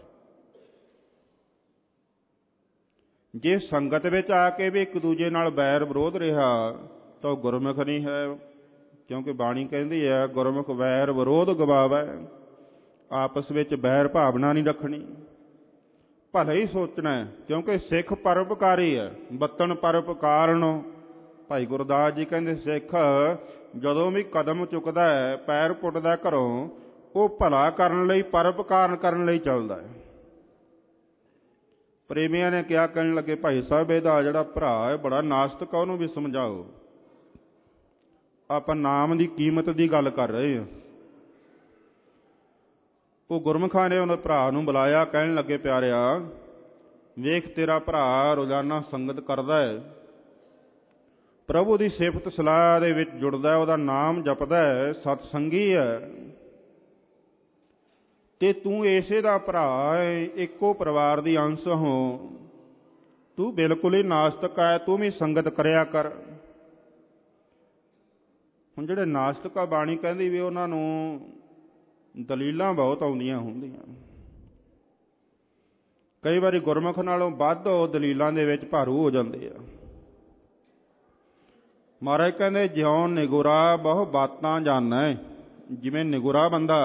Speaker 1: ਜੇ ਸੰਗਤ ਵਿੱਚ ਆ ਕੇ ਵੀ ਇੱਕ ਦੂਜੇ ਨਾਲ ਬੈਰ ਵਿਰੋਧ ਰਿਹਾ ਤਾਂ ਉਹ ਗੁਰਮੁਖ ਨਹੀਂ ਹੈ। ਕਿਉਂਕਿ ਬਾਣੀ ਕਹਿੰਦੀ ਹੈ, ਗੁਰਮੁਖ ਵੈਰ ਵਿਰੋਧ ਗਵਾਵੈ। ਆਪਸ ਵਿੱਚ ਬੈਰ ਭਾਵਨਾ ਨਹੀਂ ਰੱਖਣੀ, ਭਲਾ ਹੀ ਸੋਚਣਾ ਹੈ। ਕਿਉਂਕਿ ਸਿੱਖ ਪਰਉਪਕਾਰੀ ਹੈ, ਵਤਨ ਪਰਉਪਕਾਰਨ। ਭਾਈ ਗੁਰਦਾਸ ਜੀ ਕਹਿੰਦੇ ਸਿੱਖ ਜਦੋਂ ਵੀ ਕਦਮ ਚੁੱਕਦਾ ਹੈ, ਪੈਰ ਪੁੱਟਦਾ ਘਰੋਂ, ਉਹ ਭਲਾ ਕਰਨ ਲਈ, ਪਰਉਪਕਾਰ ਕਰਨ ਲਈ ਚੱਲਦਾ ਹੈ। ਪ੍ਰੇਮੀਆਂ ਨੇ ਕਿਹਾ, ਕਹਿਣ ਲੱਗੇ, ਭਾਈ ਸਾਹਿਬ ਇਹਦਾ ਜਿਹੜਾ ਭਰਾ ਹੈ ਬੜਾ ਨਾਸਤਕ ਹੈ, ਉਹਨੂੰ ਵੀ ਸਮਝਾਓ। ਆਪਾਂ ਨਾਮ ਦੀ ਕੀਮਤ ਦੀ ਗੱਲ ਕਰ ਰਹੇ ਹਾਂ। ਉਹ ਗੁਰਮੁਖਾਂ ਨੇ ਉਹਨਾਂ ਭਰਾ ਨੂੰ ਬੁਲਾਇਆ, ਕਹਿਣ ਲੱਗੇ, ਪਿਆਰਿਆ ਵੇਖ, ਤੇਰਾ ਭਰਾ ਰੋਜ਼ਾਨਾ ਸੰਗਤ ਕਰਦਾ ਹੈ, ਪ੍ਰਭੂ ਦੀ ਸਿਫਤ ਸਲਾਹ ਦੇ ਵਿੱਚ ਜੁੜਦਾ, ਉਹਦਾ ਨਾਮ ਜਪਦਾ ਹੈ, ਸਤਸੰਗੀ ਹੈ, ਤੇ ਤੂੰ ਇਸੇ ਦਾ ਭਰਾ ਹੈ, ਇੱਕੋ ਪਰਿਵਾਰ ਦੀ ਅੰਸ਼ ਹੋ, ਤੂੰ ਬਿਲਕੁਲ ਹੀ ਨਾਸਤਕ ਹੈ, ਤੂੰ ਵੀ ਸੰਗਤ ਕਰਿਆ ਕਰ। ਹੁਣ ਜਿਹੜੇ ਨਾਸਤਕ ਆ, ਬਾਣੀ ਕਹਿੰਦੀ ਵੀ ਉਹਨਾਂ ਨੂੰ ਦਲੀਲਾਂ ਬਹੁਤ ਆਉਂਦੀਆਂ ਹੁੰਦੀਆਂ। ਕਈ ਵਾਰੀ ਗੁਰਮੁਖ ਨਾਲੋਂ ਵੱਧ ਉਹ ਦਲੀਲਾਂ ਦੇ ਵਿੱਚ ਭਾਰੂ ਹੋ ਜਾਂਦੇ ਆ। ਮਹਾਰਾਜ ਕਹਿੰਦੇ, ਜਿਉਂ ਨਿਗੁਰਾ ਬਹੁ ਬਾਤਾਂ ਜਾਣੈ। ਜਿਵੇਂ ਨਿਗੁਰਾ ਬੰਦਾ,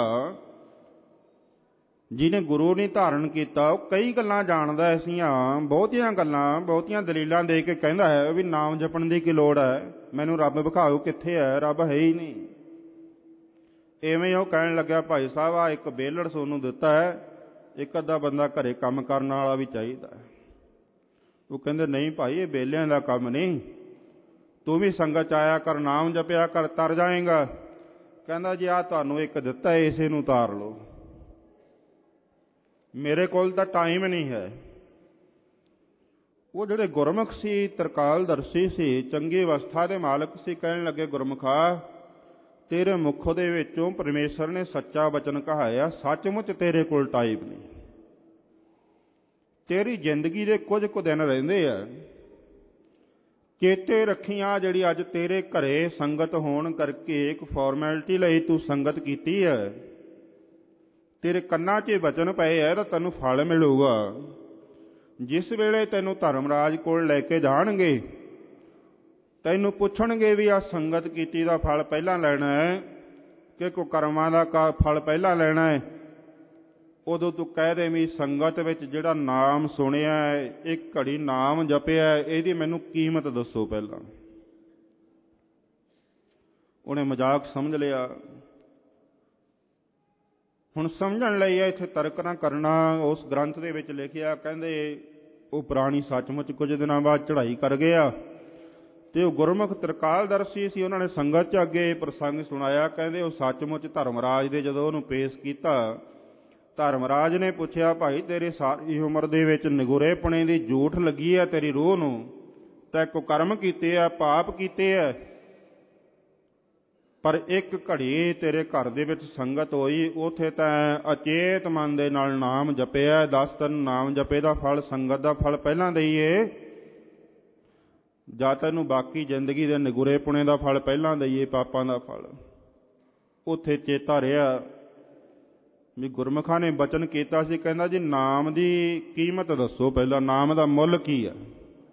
Speaker 1: ਜਿਹਨੇ ਗੁਰੂ ਨਹੀਂ ਧਾਰਨ ਕੀਤਾ, ਉਹ ਕਈ ਗੱਲਾਂ ਜਾਣਦਾ, ਐਸੀਆਂ ਬਹੁਤੀਆਂ ਗੱਲਾਂ, ਬਹੁਤੀਆਂ ਦਲੀਲਾਂ ਦੇ ਕੇ ਕਹਿੰਦਾ ਹੈ ਵੀ ਨਾਮ ਜਪਣ ਦੀ ਕੀ ਲੋੜ ਹੈ, ਮੈਨੂੰ ਰੱਬ ਵਿਖਾਓ ਕਿੱਥੇ ਹੈ, ਰੱਬ ਹੈ ਹੀ ਨਹੀਂ। ਇਵੇਂ ਉਹ ਕਹਿਣ ਲੱਗਿਆ, ਭਾਈ ਸਾਹਿਬ ਆ ਇੱਕ ਬੇਲੜ ਸੋਨੂੰ ਦਿੱਤਾ ਹੈ, ਇੱਕ ਅੱਧਾ ਬੰਦਾ ਘਰੇ ਕੰਮ ਕਰਨ ਵਾਲਾ ਵੀ ਚਾਹੀਦਾ। ਉਹ ਕਹਿੰਦੇ, ਨਹੀਂ ਭਾਈ, ਇਹ ਬੇਲਿਆਂ ਦਾ ਕੰਮ ਨਹੀਂ, ਤੂੰ ਵੀ ਸੰਗਤ 'ਚ ਆਇਆ ਕਰ, ਨਾਮ ਜਪਿਆ ਕਰ, ਤਰ ਜਾਏਗਾ। ਕਹਿੰਦਾ, ਜੀ ਆਹ ਤੁਹਾਨੂੰ ਇੱਕ ਦਿੱਤਾ, ਇਸੇ ਨੂੰ ਉਤਾਰ ਲਓ, ਮੇਰੇ ਕੋਲ ਤਾਂ ਟਾਈਮ ਨਹੀਂ ਹੈ। ਉਹ ਜਿਹੜੇ ਗੁਰਮੁਖ ਸੀ, ਤਰਕਾਲਦਰਸ਼ੀ ਸੀ, ਚੰਗੀ ਅਵਸਥਾ ਦੇ ਮਾਲਕ ਸੀ, ਕਹਿਣ ਲੱਗੇ, ਗੁਰਮੁਖਾ ਤੇਰੇ ਮੁੱਖ ਦੇ ਵਿੱਚੋਂ ਪਰਮੇਸ਼ਰ ਨੇ ਸੱਚਾ ਵਚਨ ਕਹਾਇਆ, ਸੱਚਮੁੱਚ ਤੇਰੇ ਕੋਲ ਟਾਈਮ ਨਹੀਂ। ਤੇਰੀ ਜ਼ਿੰਦਗੀ ਦੇ ਕੁਝ ਕੁ ਦਿਨ ਰਹਿੰਦੇ ਆ, ਚੇਤੇ ਰੱਖੀਆਂ ਜਿਹੜੀ ਅੱਜ ਤੇਰੇ ਘਰੇ ਸੰਗਤ ਹੋਣ ਕਰਕੇ ਇੱਕ ਫਾਰਮੈਲਿਟੀ ਲਈ ਤੂੰ ਸੰਗਤ ਕੀਤੀ ਹੈ, ਤੇਰੇ ਕੰਨਾਂ 'ਚ ਵਚਨ ਪਏ ਹੈ ਤਾਂ ਤੈਨੂੰ ਫਲ ਮਿਲੂਗਾ। ਜਿਸ ਵੇਲੇ ਤੈਨੂੰ ਧਰਮਰਾਜ ਕੋਲ ਲੈ ਕੇ ਜਾਣਗੇ, ਤੈਨੂੰ ਪੁੱਛਣਗੇ ਵੀ ਆ ਸੰਗਤ ਕੀਤੀ ਦਾ ਫਲ ਪਹਿਲਾਂ ਲੈਣਾ ਹੈ ਕਿ ਕੁਕਰਮਾਂ ਦਾ ਫਲ ਪਹਿਲਾਂ ਲੈਣਾ ਹੈ, ਉਦੋਂ ਤੂੰ ਕਹਿ ਦੇ ਵੀ ਸੰਗਤ ਵਿੱਚ ਜਿਹੜਾ ਨਾਮ ਸੁਣਿਆ ਹੈ, ਇੱਕ ਘੜੀ ਨਾਮ ਜਪਿਆ, ਇਹਦੀ ਮੈਨੂੰ ਕੀਮਤ ਦੱਸੋ ਪਹਿਲਾਂ। ਉਹਨੇ ਮਜ਼ਾਕ ਸਮਝ ਲਿਆ। ਹੁਣ ਸਮਝਣ ਲਈ ਇੱਥੇ ਤਰਕ ਨਾ ਕਰਨਾ। ਉਸ ਗ੍ਰੰਥ ਦੇ ਵਿੱਚ ਲਿਖਿਆ, ਕਹਿੰਦੇ ਉਹ ਪ੍ਰਾਣੀ ਸੱਚਮੁੱਚ ਕੁਝ ਦਿਨਾਂ ਬਾਅਦ ਚੜ੍ਹਾਈ ਕਰ ਗਿਆ ਤੇ ਉਹ ਗੁਰਮੁਖ ਤ੍ਰਿਕਾਲਦਰਸ਼ੀ ਸੀ। ਉਹਨਾਂ ਨੇ ਸੰਗਤ 'ਚ ਅੱਗੇ ਪ੍ਰਸੰਗ ਸੁਣਾਇਆ। ਕਹਿੰਦੇ ਉਹ ਸੱਚਮੁੱਚ ਧਰਮਰਾਜ ਦੇ ਜਦੋਂ ਉਹਨੂੰ ਪੇਸ਼ ਕੀਤਾ, ਧਰਮਰਾਜ ਨੇ ਪੁੱਛਿਆ, ਭਾਈ ਤੇਰੀ ਸਾਰੀ ਉਮਰ ਦੇ ਵਿੱਚ ਨਿਗੁਰੇਪਣੇ ਦੀ ਜੂਠ ਲੱਗੀ ਹੈ ਤੇਰੀ ਰੂਹ ਨੂੰ, ਤੈਂ ਕੁਕਰਮ ਕੀਤੇ ਆ, ਪਾਪ ਕੀਤੇ ਆ, ਪਰ ਇੱਕ ਘੜੀ ਤੇਰੇ ਘਰ ਦੇ ਵਿੱਚ ਸੰਗਤ ਹੋਈ, ਉੱਥੇ ਤੈਂ ਅਚੇਤ ਮਨ ਦੇ ਨਾਲ ਨਾਮ ਜਪਿਆ। ਦੱਸ ਤੈਨੂੰ ਨਾਮ ਜਪੇ ਦਾ ਫਲ, ਸੰਗਤ ਦਾ ਫਲ ਪਹਿਲਾਂ ਦਈਏ ਜਾਂ ਤੈਨੂੰ ਬਾਕੀ ਜ਼ਿੰਦਗੀ ਦੇ ਨਿਗੁਰੇਪੁਣੇ ਦਾ ਫਲ ਪਹਿਲਾਂ ਦਈਏ, ਪਾਪਾਂ ਦਾ ਫਲ। ਉੱਥੇ ਚੇਤਾ ਰਿਹਾ ਵੀ ਗੁਰਮੁਖਾਂ ਨੇ ਬਚਨ ਕੀਤਾ ਸੀ, ਕਹਿੰਦਾ ਜੀ ਨਾਮ ਦੀ ਕੀਮਤ ਦੱਸੋ ਪਹਿਲਾਂ, ਨਾਮ ਦਾ ਮੁੱਲ ਕੀ ਹੈ।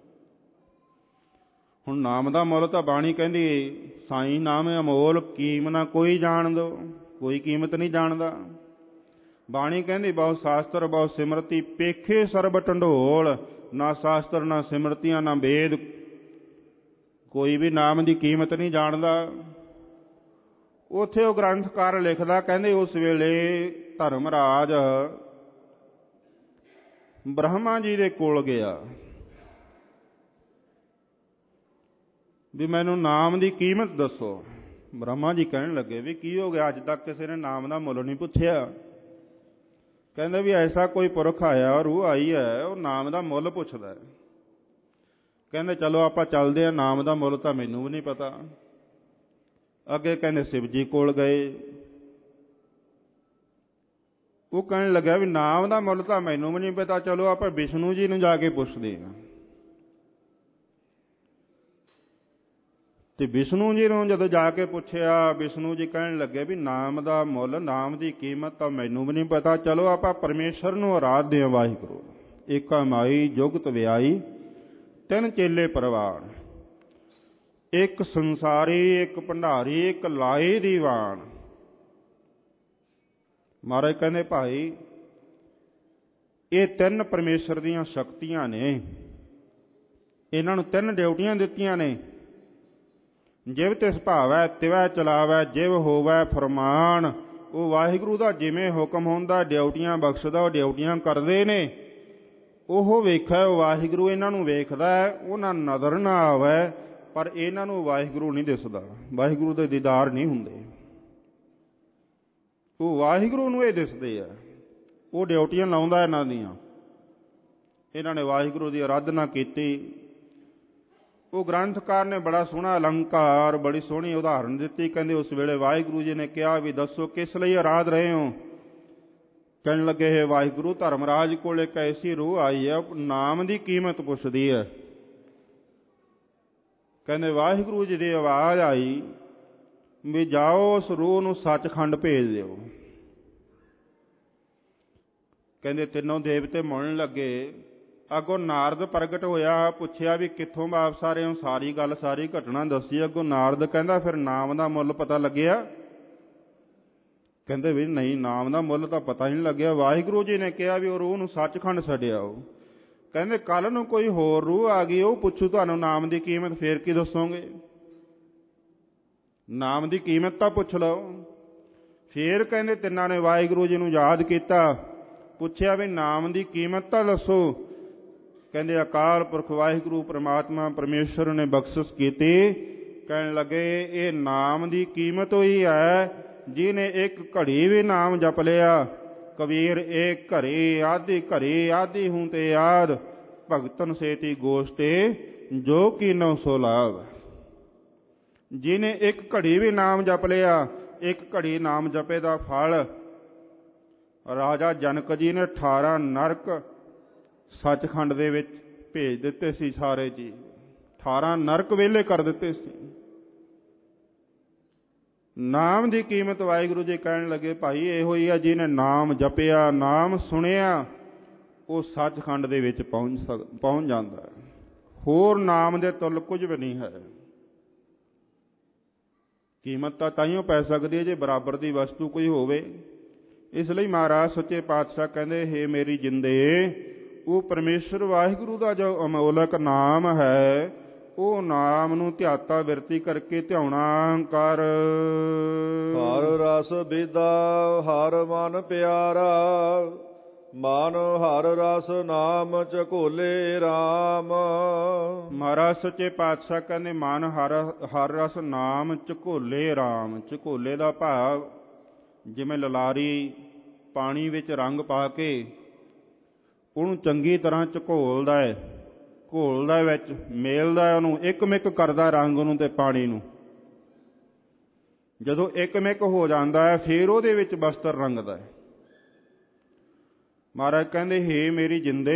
Speaker 1: ਹੁਣ ਨਾਮ ਦਾ ਮੁੱਲ ਤਾਂ ਬਾਣੀ ਕਹਿੰਦੀ ਸਾਈਂ ਨਾਮ ਅਮੋਲ, ਕੀਮ ਨਾ ਕੋਈ ਜਾਣ ਦੋ, ਕੋਈ ਕੀਮਤ ਨਹੀਂ ਜਾਣਦਾ। ਬਾਣੀ ਕਹਿੰਦੀ ਬਹੁ ਸ਼ਾਸਤਰ ਬਹੁ ਸਿਮਰਤੀ, ਪੇਖੇ ਸਰਬ ਢੰਡੋਲ, ਨਾ ਸ਼ਾਸਤਰ ਨਾ ਸਿਮਰਤੀਆਂ ਨਾ ਵੇਦ, ਕੋਈ ਵੀ ਨਾਮ ਦੀ ਕੀਮਤ ਨਹੀਂ ਜਾਣਦਾ। ਉੱਥੇ ਉਹ ਗ੍ਰੰਥਕਾਰ ਲਿਖਦਾ, ਕਹਿੰਦੇ ਉਸ ਵੇਲੇ ਧਰਮਰਾਜ ਬ੍ਰਹਮਾ ਜੀ ਦੇ ਕੋਲ ਗਿਆ ਵੀ ਮੈਨੂੰ ਨਾਮ ਦੀ ਕੀਮਤ ਦੱਸੋ। ਬ੍ਰਹਮਾ ਜੀ ਕਹਿਣ ਲੱਗੇ ਵੀ ਕੀ ਹੋ ਗਿਆ, ਅੱਜ ਤੱਕ ਕਿਸੇ ਨੇ ਨਾਮ ਦਾ ਮੁੱਲ ਨਹੀਂ ਪੁੱਛਿਆ। ਕਹਿੰਦੇ ਵੀ ਐਸਾ ਕੋਈ ਪੁਰਖ ਆਇਆ, ਰੂਹ ਆਈ ਹੈ, ਉਹ ਨਾਮ ਦਾ ਮੁੱਲ ਪੁੱਛਦਾ। ਕਹਿੰਦੇ ਚਲੋ ਆਪਾਂ ਚੱਲਦੇ ਹਾਂ, ਨਾਮ ਦਾ ਮੁੱਲ ਤਾਂ ਮੈਨੂੰ ਵੀ ਨਹੀਂ ਪਤਾ। ਅੱਗੇ ਕਹਿੰਦੇ ਸ਼ਿਵ ਜੀ ਕੋਲ ਗਏ। ਉਹ ਕਹਿਣ ਲੱਗਾ ਵੀ ਨਾਮ ਦਾ ਮੁੱਲ ਤਾਂ ਮੈਨੂੰ ਵੀ ਨਹੀਂ ਪਤਾ, ਚਲੋ ਆਪਾਂ ਵਿਸ਼ਨੂੰ ਜੀ ਨੂੰ ਜਾ ਕੇ ਪੁੱਛਦੇ ਹਾਂ। ਤੇ ਵਿਸ਼ਨੂੰ ਜੀ ਨੂੰ ਜਦੋਂ ਜਾ ਕੇ ਪੁੱਛਿਆ, ਵਿਸ਼ਨੂੰ ਜੀ ਕਹਿਣ ਲੱਗੇ ਵੀ ਨਾਮ ਦਾ ਮੁੱਲ, ਨਾਮ ਦੀ ਕੀਮਤ ਤਾਂ ਮੈਨੂੰ ਵੀ ਨਹੀਂ ਪਤਾ, ਚਲੋ ਆਪਾਂ ਪਰਮੇਸ਼ਰ ਨੂੰ ਆਰਾਧਦੇ ਹਾਂ। ਵਾਹਿਗੁਰੂ ਏਕਾ ਮਾਈ ਜੁਗਤ ਵਿਆਈ, ਤਿੰਨ ਚੇਲੇ ਪ੍ਰਵਾਨ, ਇੱਕ ਸੰਸਾਰੀ, ਇੱਕ ਭੰਡਾਰੀ, ਇੱਕ ਲਾਏ ਦੀਵਾਨ। ਮਹਾਰਾਜ ਕਹਿੰਦੇ ਭਾਈ ਇਹ ਤਿੰਨ ਪਰਮੇਸ਼ਰ ਦੀਆਂ ਸ਼ਕਤੀਆਂ ਨੇ, ਇਹਨਾਂ ਨੂੰ ਤਿੰਨ ਡਿਊਟੀਆਂ ਦਿੱਤੀਆਂ ਨੇ। ਜਿਵ ਤਿਸ ਭਾਵੈ ਤਿਵੈ ਚਲਾਵੈ, ਜਿਵ ਹੋਵੈ ਫਰਮਾਨ। ਉਹ ਵਾਹਿਗੁਰੂ ਦਾ ਜਿਵੇਂ ਹੁਕਮ ਹੁੰਦਾ, ਡਿਊਟੀਆਂ ਬਖਸ਼ਦਾ, ਉਹ ਡਿਊਟੀਆਂ ਕਰਦੇ ਨੇ। ਉਹ ਵੇਖੈ ਉਹ ਵਾਹਿਗੁਰੂ ਇਹਨਾਂ ਨੂੰ ਵੇਖਦਾ, ਉਹਨਾਂ ਨਜ਼ਰ ਨਾ ਆਵੇ, ਪਰ ਇਹਨਾਂ ਨੂੰ ਵਾਹਿਗੁਰੂ ਨਹੀਂ ਦਿਸਦਾ, ਵਾਹਿਗੁਰੂ ਦੇ ਦੀਦਾਰ ਨਹੀਂ ਹੁੰਦੇ। ਉਹ ਵਾਹਿਗੁਰੂ ਨੂੰ ਇਹ ਦਿਸਦੇ ਆ, ਉਹ ਡਿਊਟੀਆਂ ਲਾਉਂਦਾ ਇਹਨਾਂ ਦੀਆਂ। ਇਹਨਾਂ ਨੇ ਵਾਹਿਗੁਰੂ ਦੀ ਆਰਾਧਨਾ ਕੀਤੀ। ਉਹ ਗ੍ਰੰਥਕਾਰ ਨੇ ਬੜਾ ਸੋਹਣਾ ਅਲੰਕਾਰ, ਬੜੀ ਸੋਹਣੀ ਉਦਾਹਰਨ ਦਿੱਤੀ। ਕਹਿੰਦੇ ਉਸ ਵੇਲੇ ਵਾਹਿਗੁਰੂ ਜੀ ਨੇ ਕਿਹਾ ਵੀ ਦੱਸੋ ਕਿਸ ਲਈ ਆਰਾਧ ਰਹੇ ਹੋ। ਕਹਿਣ ਲੱਗੇ ਹੈ ਵਾਹਿਗੁਰੂ, ਧਰਮਰਾਜ ਕੋਲ ਇੱਕ ਐਸੀ ਰੂਹ ਆਈ ਹੈ, ਨਾਮ ਦੀ ਕੀਮਤ ਪੁੱਛਦੀ ਹੈ। ਕਹਿੰਦੇ ਵਾਹਿਗੁਰੂ ਜੀ ਦੀ ਆਵਾਜ਼ ਆਈ ਵੀ ਜਾਓ ਉਸ ਰੂਹ ਨੂੰ ਸੱਚਖੰਡ ਭੇਜ ਦਿਓ। ਕਹਿੰਦੇ ਤਿੰਨੋਂ ਦੇਵਤੇ ਮੁੜਨ ਲੱਗੇ। ਅੱਗੋਂ ਨਾਰਦ ਪ੍ਰਗਟ ਹੋਇਆ, ਪੁੱਛਿਆ ਵੀ ਕਿੱਥੋਂ ਵਾਪਸ ਆ ਰਹੇ ਹੋ, ਸਾਰੀ ਗੱਲ ਸਾਰੀ ਘਟਨਾ ਦੱਸੀ। ਅੱਗੋਂ ਨਾਰਦ ਕਹਿੰਦਾ ਫਿਰ ਨਾਮ ਦਾ ਮੁੱਲ ਪਤਾ ਲੱਗਿਆ। ਕਹਿੰਦੇ ਵੀ ਨਹੀਂ, ਨਾਮ ਦਾ ਮੁੱਲ ਤਾਂ ਪਤਾ ਹੀ ਨਹੀਂ ਲੱਗਿਆ। ਵਾਹਿਗੁਰੂ ਜੀ ਨੇ ਕਿਹਾ ਵੀ ਉਹ ਰੂਹ ਨੂੰ ਸੱਚਖੰਡ ਛੱਡਿਆ। ਕਹਿੰਦੇ ਕੱਲ ਨੂੰ ਕੋਈ ਹੋਰ ਰੂਹ ਆ ਗਈ, ਉਹ ਪੁੱਛੂ ਤੁਹਾਨੂੰ ਨਾਮ ਦੀ ਕੀਮਤ, ਫੇਰ ਕੀ ਦੱਸੋਗੇ। ਨਾਮ ਦੀ ਕੀਮਤ ਤਾਂ ਪੁੱਛ ਲਓ। ਫੇਰ ਕਹਿੰਦੇ ਤਿੰਨਾਂ ਨੇ ਵਾਹਿਗੁਰੂ ਜੀ ਨੂੰ ਯਾਦ ਕੀਤਾ, ਪੁੱਛਿਆ ਵੀ ਨਾਮ ਦੀ ਕੀਮਤ ਤਾਂ ਦੱਸੋ। ਕਹਿੰਦੇ ਅਕਾਲ ਪੁਰਖ ਵਾਹਿਗੁਰੂ ਪ੍ਰਮਾਤਮਾ ਪਰਮੇਸ਼ਰ ਨੇ ਬਖਸ਼ਿਸ਼ ਕੀਤੀ। ਕਹਿਣ ਲੱਗੇ ਇਹ ਨਾਮ ਦੀ ਕੀਮਤ ਹੋਈ ਹੈ ਜਿਹਨੇ ਇੱਕ ਘੜੀ ਵੀ ਨਾਮ ਜਪ ਲਿਆ। ਕਬੀਰ ਏਕ ਘਰੇ ਆਦਿ ਘਰੇ ਆਦਿ ਹੂੰ ਤੇ ਯਾਦ, ਭਗਤਨ ਸੇਤੀ ਗੋਸ਼ਟੇ ਜੋ ਕੀਨੋ ਸੋ ਲਾਭ। ਜਿਹਨੇ ਇੱਕ ਘੜੀ ਵੀ ਨਾਮ ਜਪ ਲਿਆ, ਇੱਕ ਘੜੀ ਨਾਮ ਜਪੇ ਦਾ ਫਲ ਰਾਜਾ ਜਨਕ ਜੀ ਨੇ ਅਠਾਰਾਂ ਨਰਕ ਸੱਚਖੰਡ ਦੇ ਵਿੱਚ ਭੇਜ ਦਿੱਤੇ ਸੀ। ਸਾਰੇ ਜੀ ਅਠਾਰਾਂ ਨਰਕ ਵਿਹਲੇ ਕਰ ਦਿੱਤੇ ਸੀ। ਨਾਮ ਦੀ ਕੀਮਤ ਵਾਹਿਗੁਰੂ ਜੀ ਕਹਿਣ ਲੱਗੇ ਭਾਈ ਇਹੋ ਹੀ ਆ, ਜਿਹਨੇ ਨਾਮ ਜਪਿਆ, ਨਾਮ ਸੁਣਿਆ, ਉਹ ਸੱਚਖੰਡ ਦੇ ਵਿੱਚ ਪਹੁੰਚ ਸਕ ਪਹੁੰਚ ਜਾਂਦਾ ਹੈ। ਹੋਰ ਨਾਮ ਦੇ ਤੁੱਲ ਕੁਝ ਵੀ ਨਹੀਂ ਹੈ। ਕੀਮਤ ਤਾਂ ਤਾਈਓ ਪੈ ਸਕਦੀ ਹੈ ਜੇ ਬਰਾਬਰ ਦੀ ਵਸਤੂ ਕੋਈ ਹੋਵੇ। ਇਸ ਲਈ ਮਹਾਰਾਜ ਸੱਚੇ ਪਾਤਸ਼ਾਹ ਕਹਿੰਦੇ, ਹੇ ਮੇਰੀ ਜਿੰਦੇ, ਉਹ ਪਰਮੇਸ਼ਰ ਵਾਹਿਗੁਰੂ ਦਾ ਜੋ ਅਮੋਲਕ ਨਾਮ ਹੈ, ਉਹ ਨਾਮ ਨੂੰ ਧਿਆਤਾ ਬਿਰਤੀ ਕਰਕੇ ਧਿਆਉਣਾ ਕਰ।
Speaker 2: ਹਰ ਰਸ ਬੀਦਾ ਹਰ ਮਨ ਪਿਆਰਾ, ਮਨ ਹਰ ਰਸ ਨਾਮ ਝਕੋਲੇ ਰਾਮ।
Speaker 1: ਮਹਾਰਾਜ ਸੱਚੇ ਪਾਤਸ਼ਾਹ ਕਹਿੰਦੇ, ਮਨ ਹਰ ਹਰ ਰਸ ਨਾਮ ਝਕੋਲੇ ਰਾਮ। ਝਕੋਲੇ ਦਾ ਭਾਵ ਜਿਵੇਂ ਲਲਾਰੀ ਪਾਣੀ ਵਿੱਚ ਰੰਗ ਪਾ ਕੇ ਉਹਨੂੰ ਚੰਗੀ ਤਰ੍ਹਾਂ ਝਕੋਲਦਾ ਹੈ, ਘੋਲਦਾ ਵਿੱਚ, ਮੇਲਦਾ, ਉਹਨੂੰ ਇੱਕ ਮਿਕ ਕਰਦਾ ਰੰਗ ਨੂੰ ਤੇ ਪਾਣੀ ਨੂੰ। ਜਦੋਂ ਇੱਕ ਮਿਕ ਹੋ ਜਾਂਦਾ ਹੈ ਫਿਰ ਉਹਦੇ ਵਿੱਚ ਬਸਤਰ ਰੰਗਦਾ ਹੈ। ਮਹਾਰਾਜ ਕਹਿੰਦੇ, ਹੇ ਮੇਰੀ ਜਿੰਦੇ,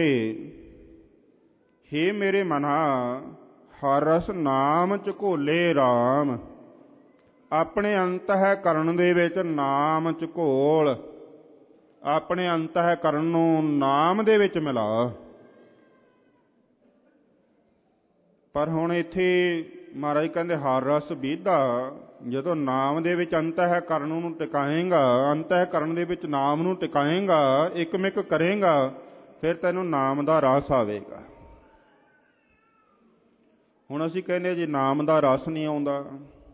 Speaker 1: ਹੇ ਮੇਰੇ ਮਨਾ, ਹਰ ਰਸ ਨਾਮ ਝਕੋਲੇ ਰਾਮ। ਆਪਣੇ ਅੰਤःਕਰਣ ਦੇ ਵਿੱਚ ਨਾਮ ਝਕੋਲ, ਆਪਣੇ ਅੰਤःਕਰਣ ਨੂੰ ਨਾਮ ਦੇ ਵਿੱਚ ਮਿਲਾ। ਪਰ ਹੁਣ ਇੱਥੇ ਮਹਾਰਾਜ ਕਹਿੰਦੇ ਹਰ ਰਸ ਬੀਧਾ, ਜਦੋਂ ਨਾਮ ਦੇ ਵਿੱਚ ਅੰਤःਕਰਣ ਨੂੰ ਟਿਕਾਏਂਗਾ, ਅੰਤःਕਰਣ ਦੇ ਵਿੱਚ ਨਾਮ ਨੂੰ ਟਿਕਾਏਂਗਾ, ਇੱਕ ਮਿਕ ਕਰੇਂਗਾ, ਫਿਰ ਤੈਨੂੰ ਨਾਮ ਦਾ ਰਸ ਆਵੇਗਾ। ਹੁਣ ਅਸੀਂ ਕਹਿੰਦੇ ਜੀ ਨਾਮ ਦਾ ਰਸ ਨਹੀਂ ਆਉਂਦਾ,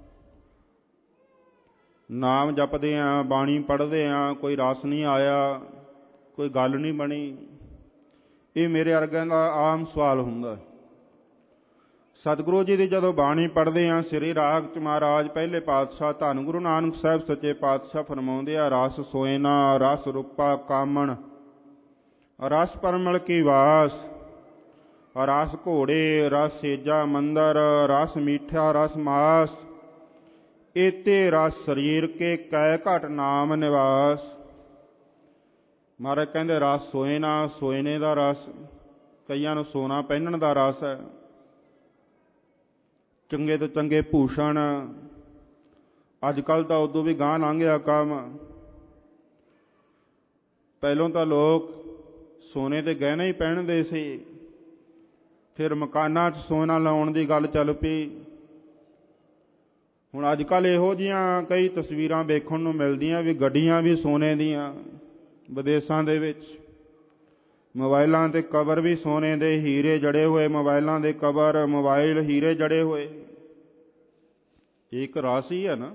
Speaker 1: ਨਾਮ ਜਪਦੇ ਹਾਂ, ਬਾਣੀ ਪੜ੍ਹਦੇ ਹਾਂ, ਕੋਈ ਰਸ ਨਹੀਂ ਆਇਆ, ਕੋਈ ਗੱਲ ਨਹੀਂ ਬਣੀ। ਇਹ ਮੇਰੇ ਵਰਗਿਆਂ ਦਾ ਆਮ ਸਵਾਲ ਹੁੰਦਾ। ਸਤਿਗੁਰੂ ਜੀ ਦੀ ਜਦੋਂ ਬਾਣੀ ਪੜ੍ਹਦੇ ਹਾਂ, ਸ੍ਰੀ ਰਾਗ ਚ ਮਹਾਰਾਜ ਪਹਿਲੇ ਪਾਤਸ਼ਾਹ ਧੰਨ ਗੁਰੂ ਨਾਨਕ ਸਾਹਿਬ ਸੱਚੇ ਪਾਤਸ਼ਾਹ ਫਰਮਾਉਂਦੇ ਆ, ਰਸ ਸੋਇਨਾ ਰਸ ਰੂਪਾ ਕਾਮਣ, ਰਸ ਪਰਮਲ ਕੀ ਵਾਸ, ਰਸ ਘੋੜੇ ਰਸ ਸੇਜਾ ਮੰਦਰ, ਰਸ ਮੀਠਾ ਰਸ ਮਾਸ, ਏਤੇ ਰਸ ਸਰੀਰ ਕੇ ਕੈ ਘਟ ਨਾਮ ਨਿਵਾਸ। ਮਹਾਰਾਜ ਕਹਿੰਦੇ ਰਸ ਸੋਇਨਾ, ਸੋਇਨੇ ਦਾ ਰਸ, ਕਈਆਂ ਨੂੰ ਸੋਨਾ ਪਹਿਨਣ ਦਾ ਰਸ ਹੈ, ਚੰਗੇ ਤੋਂ ਚੰਗੇ ਭੂਸ਼ਣ। ਅੱਜ ਕੱਲ੍ਹ ਤਾਂ ਉਦੋਂ ਵੀ ਗਾਂਹ ਲੰਘ ਗਿਆ ਕੰਮ। ਪਹਿਲੋਂ ਤਾਂ ਲੋਕ ਸੋਨੇ ਦੇ ਗਹਿਣੇ ਹੀ ਪਹਿਨਦੇ ਸੀ, ਫਿਰ ਮਕਾਨਾਂ 'ਚ ਸੋਨਾ ਲਾਉਣ ਦੀ ਗੱਲ ਚੱਲ ਪਈ। ਹੁਣ ਅੱਜ ਕੱਲ੍ਹ ਇਹੋ ਜਿਹੀਆਂ ਕਈ ਤਸਵੀਰਾਂ ਵੇਖਣ ਨੂੰ ਮਿਲਦੀਆਂ ਵੀ ਗੱਡੀਆਂ ਵੀ ਸੋਨੇ ਦੀਆਂ ਵਿਦੇਸ਼ਾਂ ਦੇ ਵਿੱਚ, ਮੋਬਾਇਲਾਂ ਦੇ ਕਵਰ ਵੀ ਸੋਨੇ ਦੇ, ਹੀਰੇ ਜੜੇ ਹੋਏ ਮੋਬਾਇਲਾਂ ਦੇ ਕਵਰ, ਮੋਬਾਇਲ ਹੀਰੇ ਜੜੇ ਹੋਏ। ਇਹ ਇੱਕ ਰਸ ਹੀ ਹੈ ਨਾ।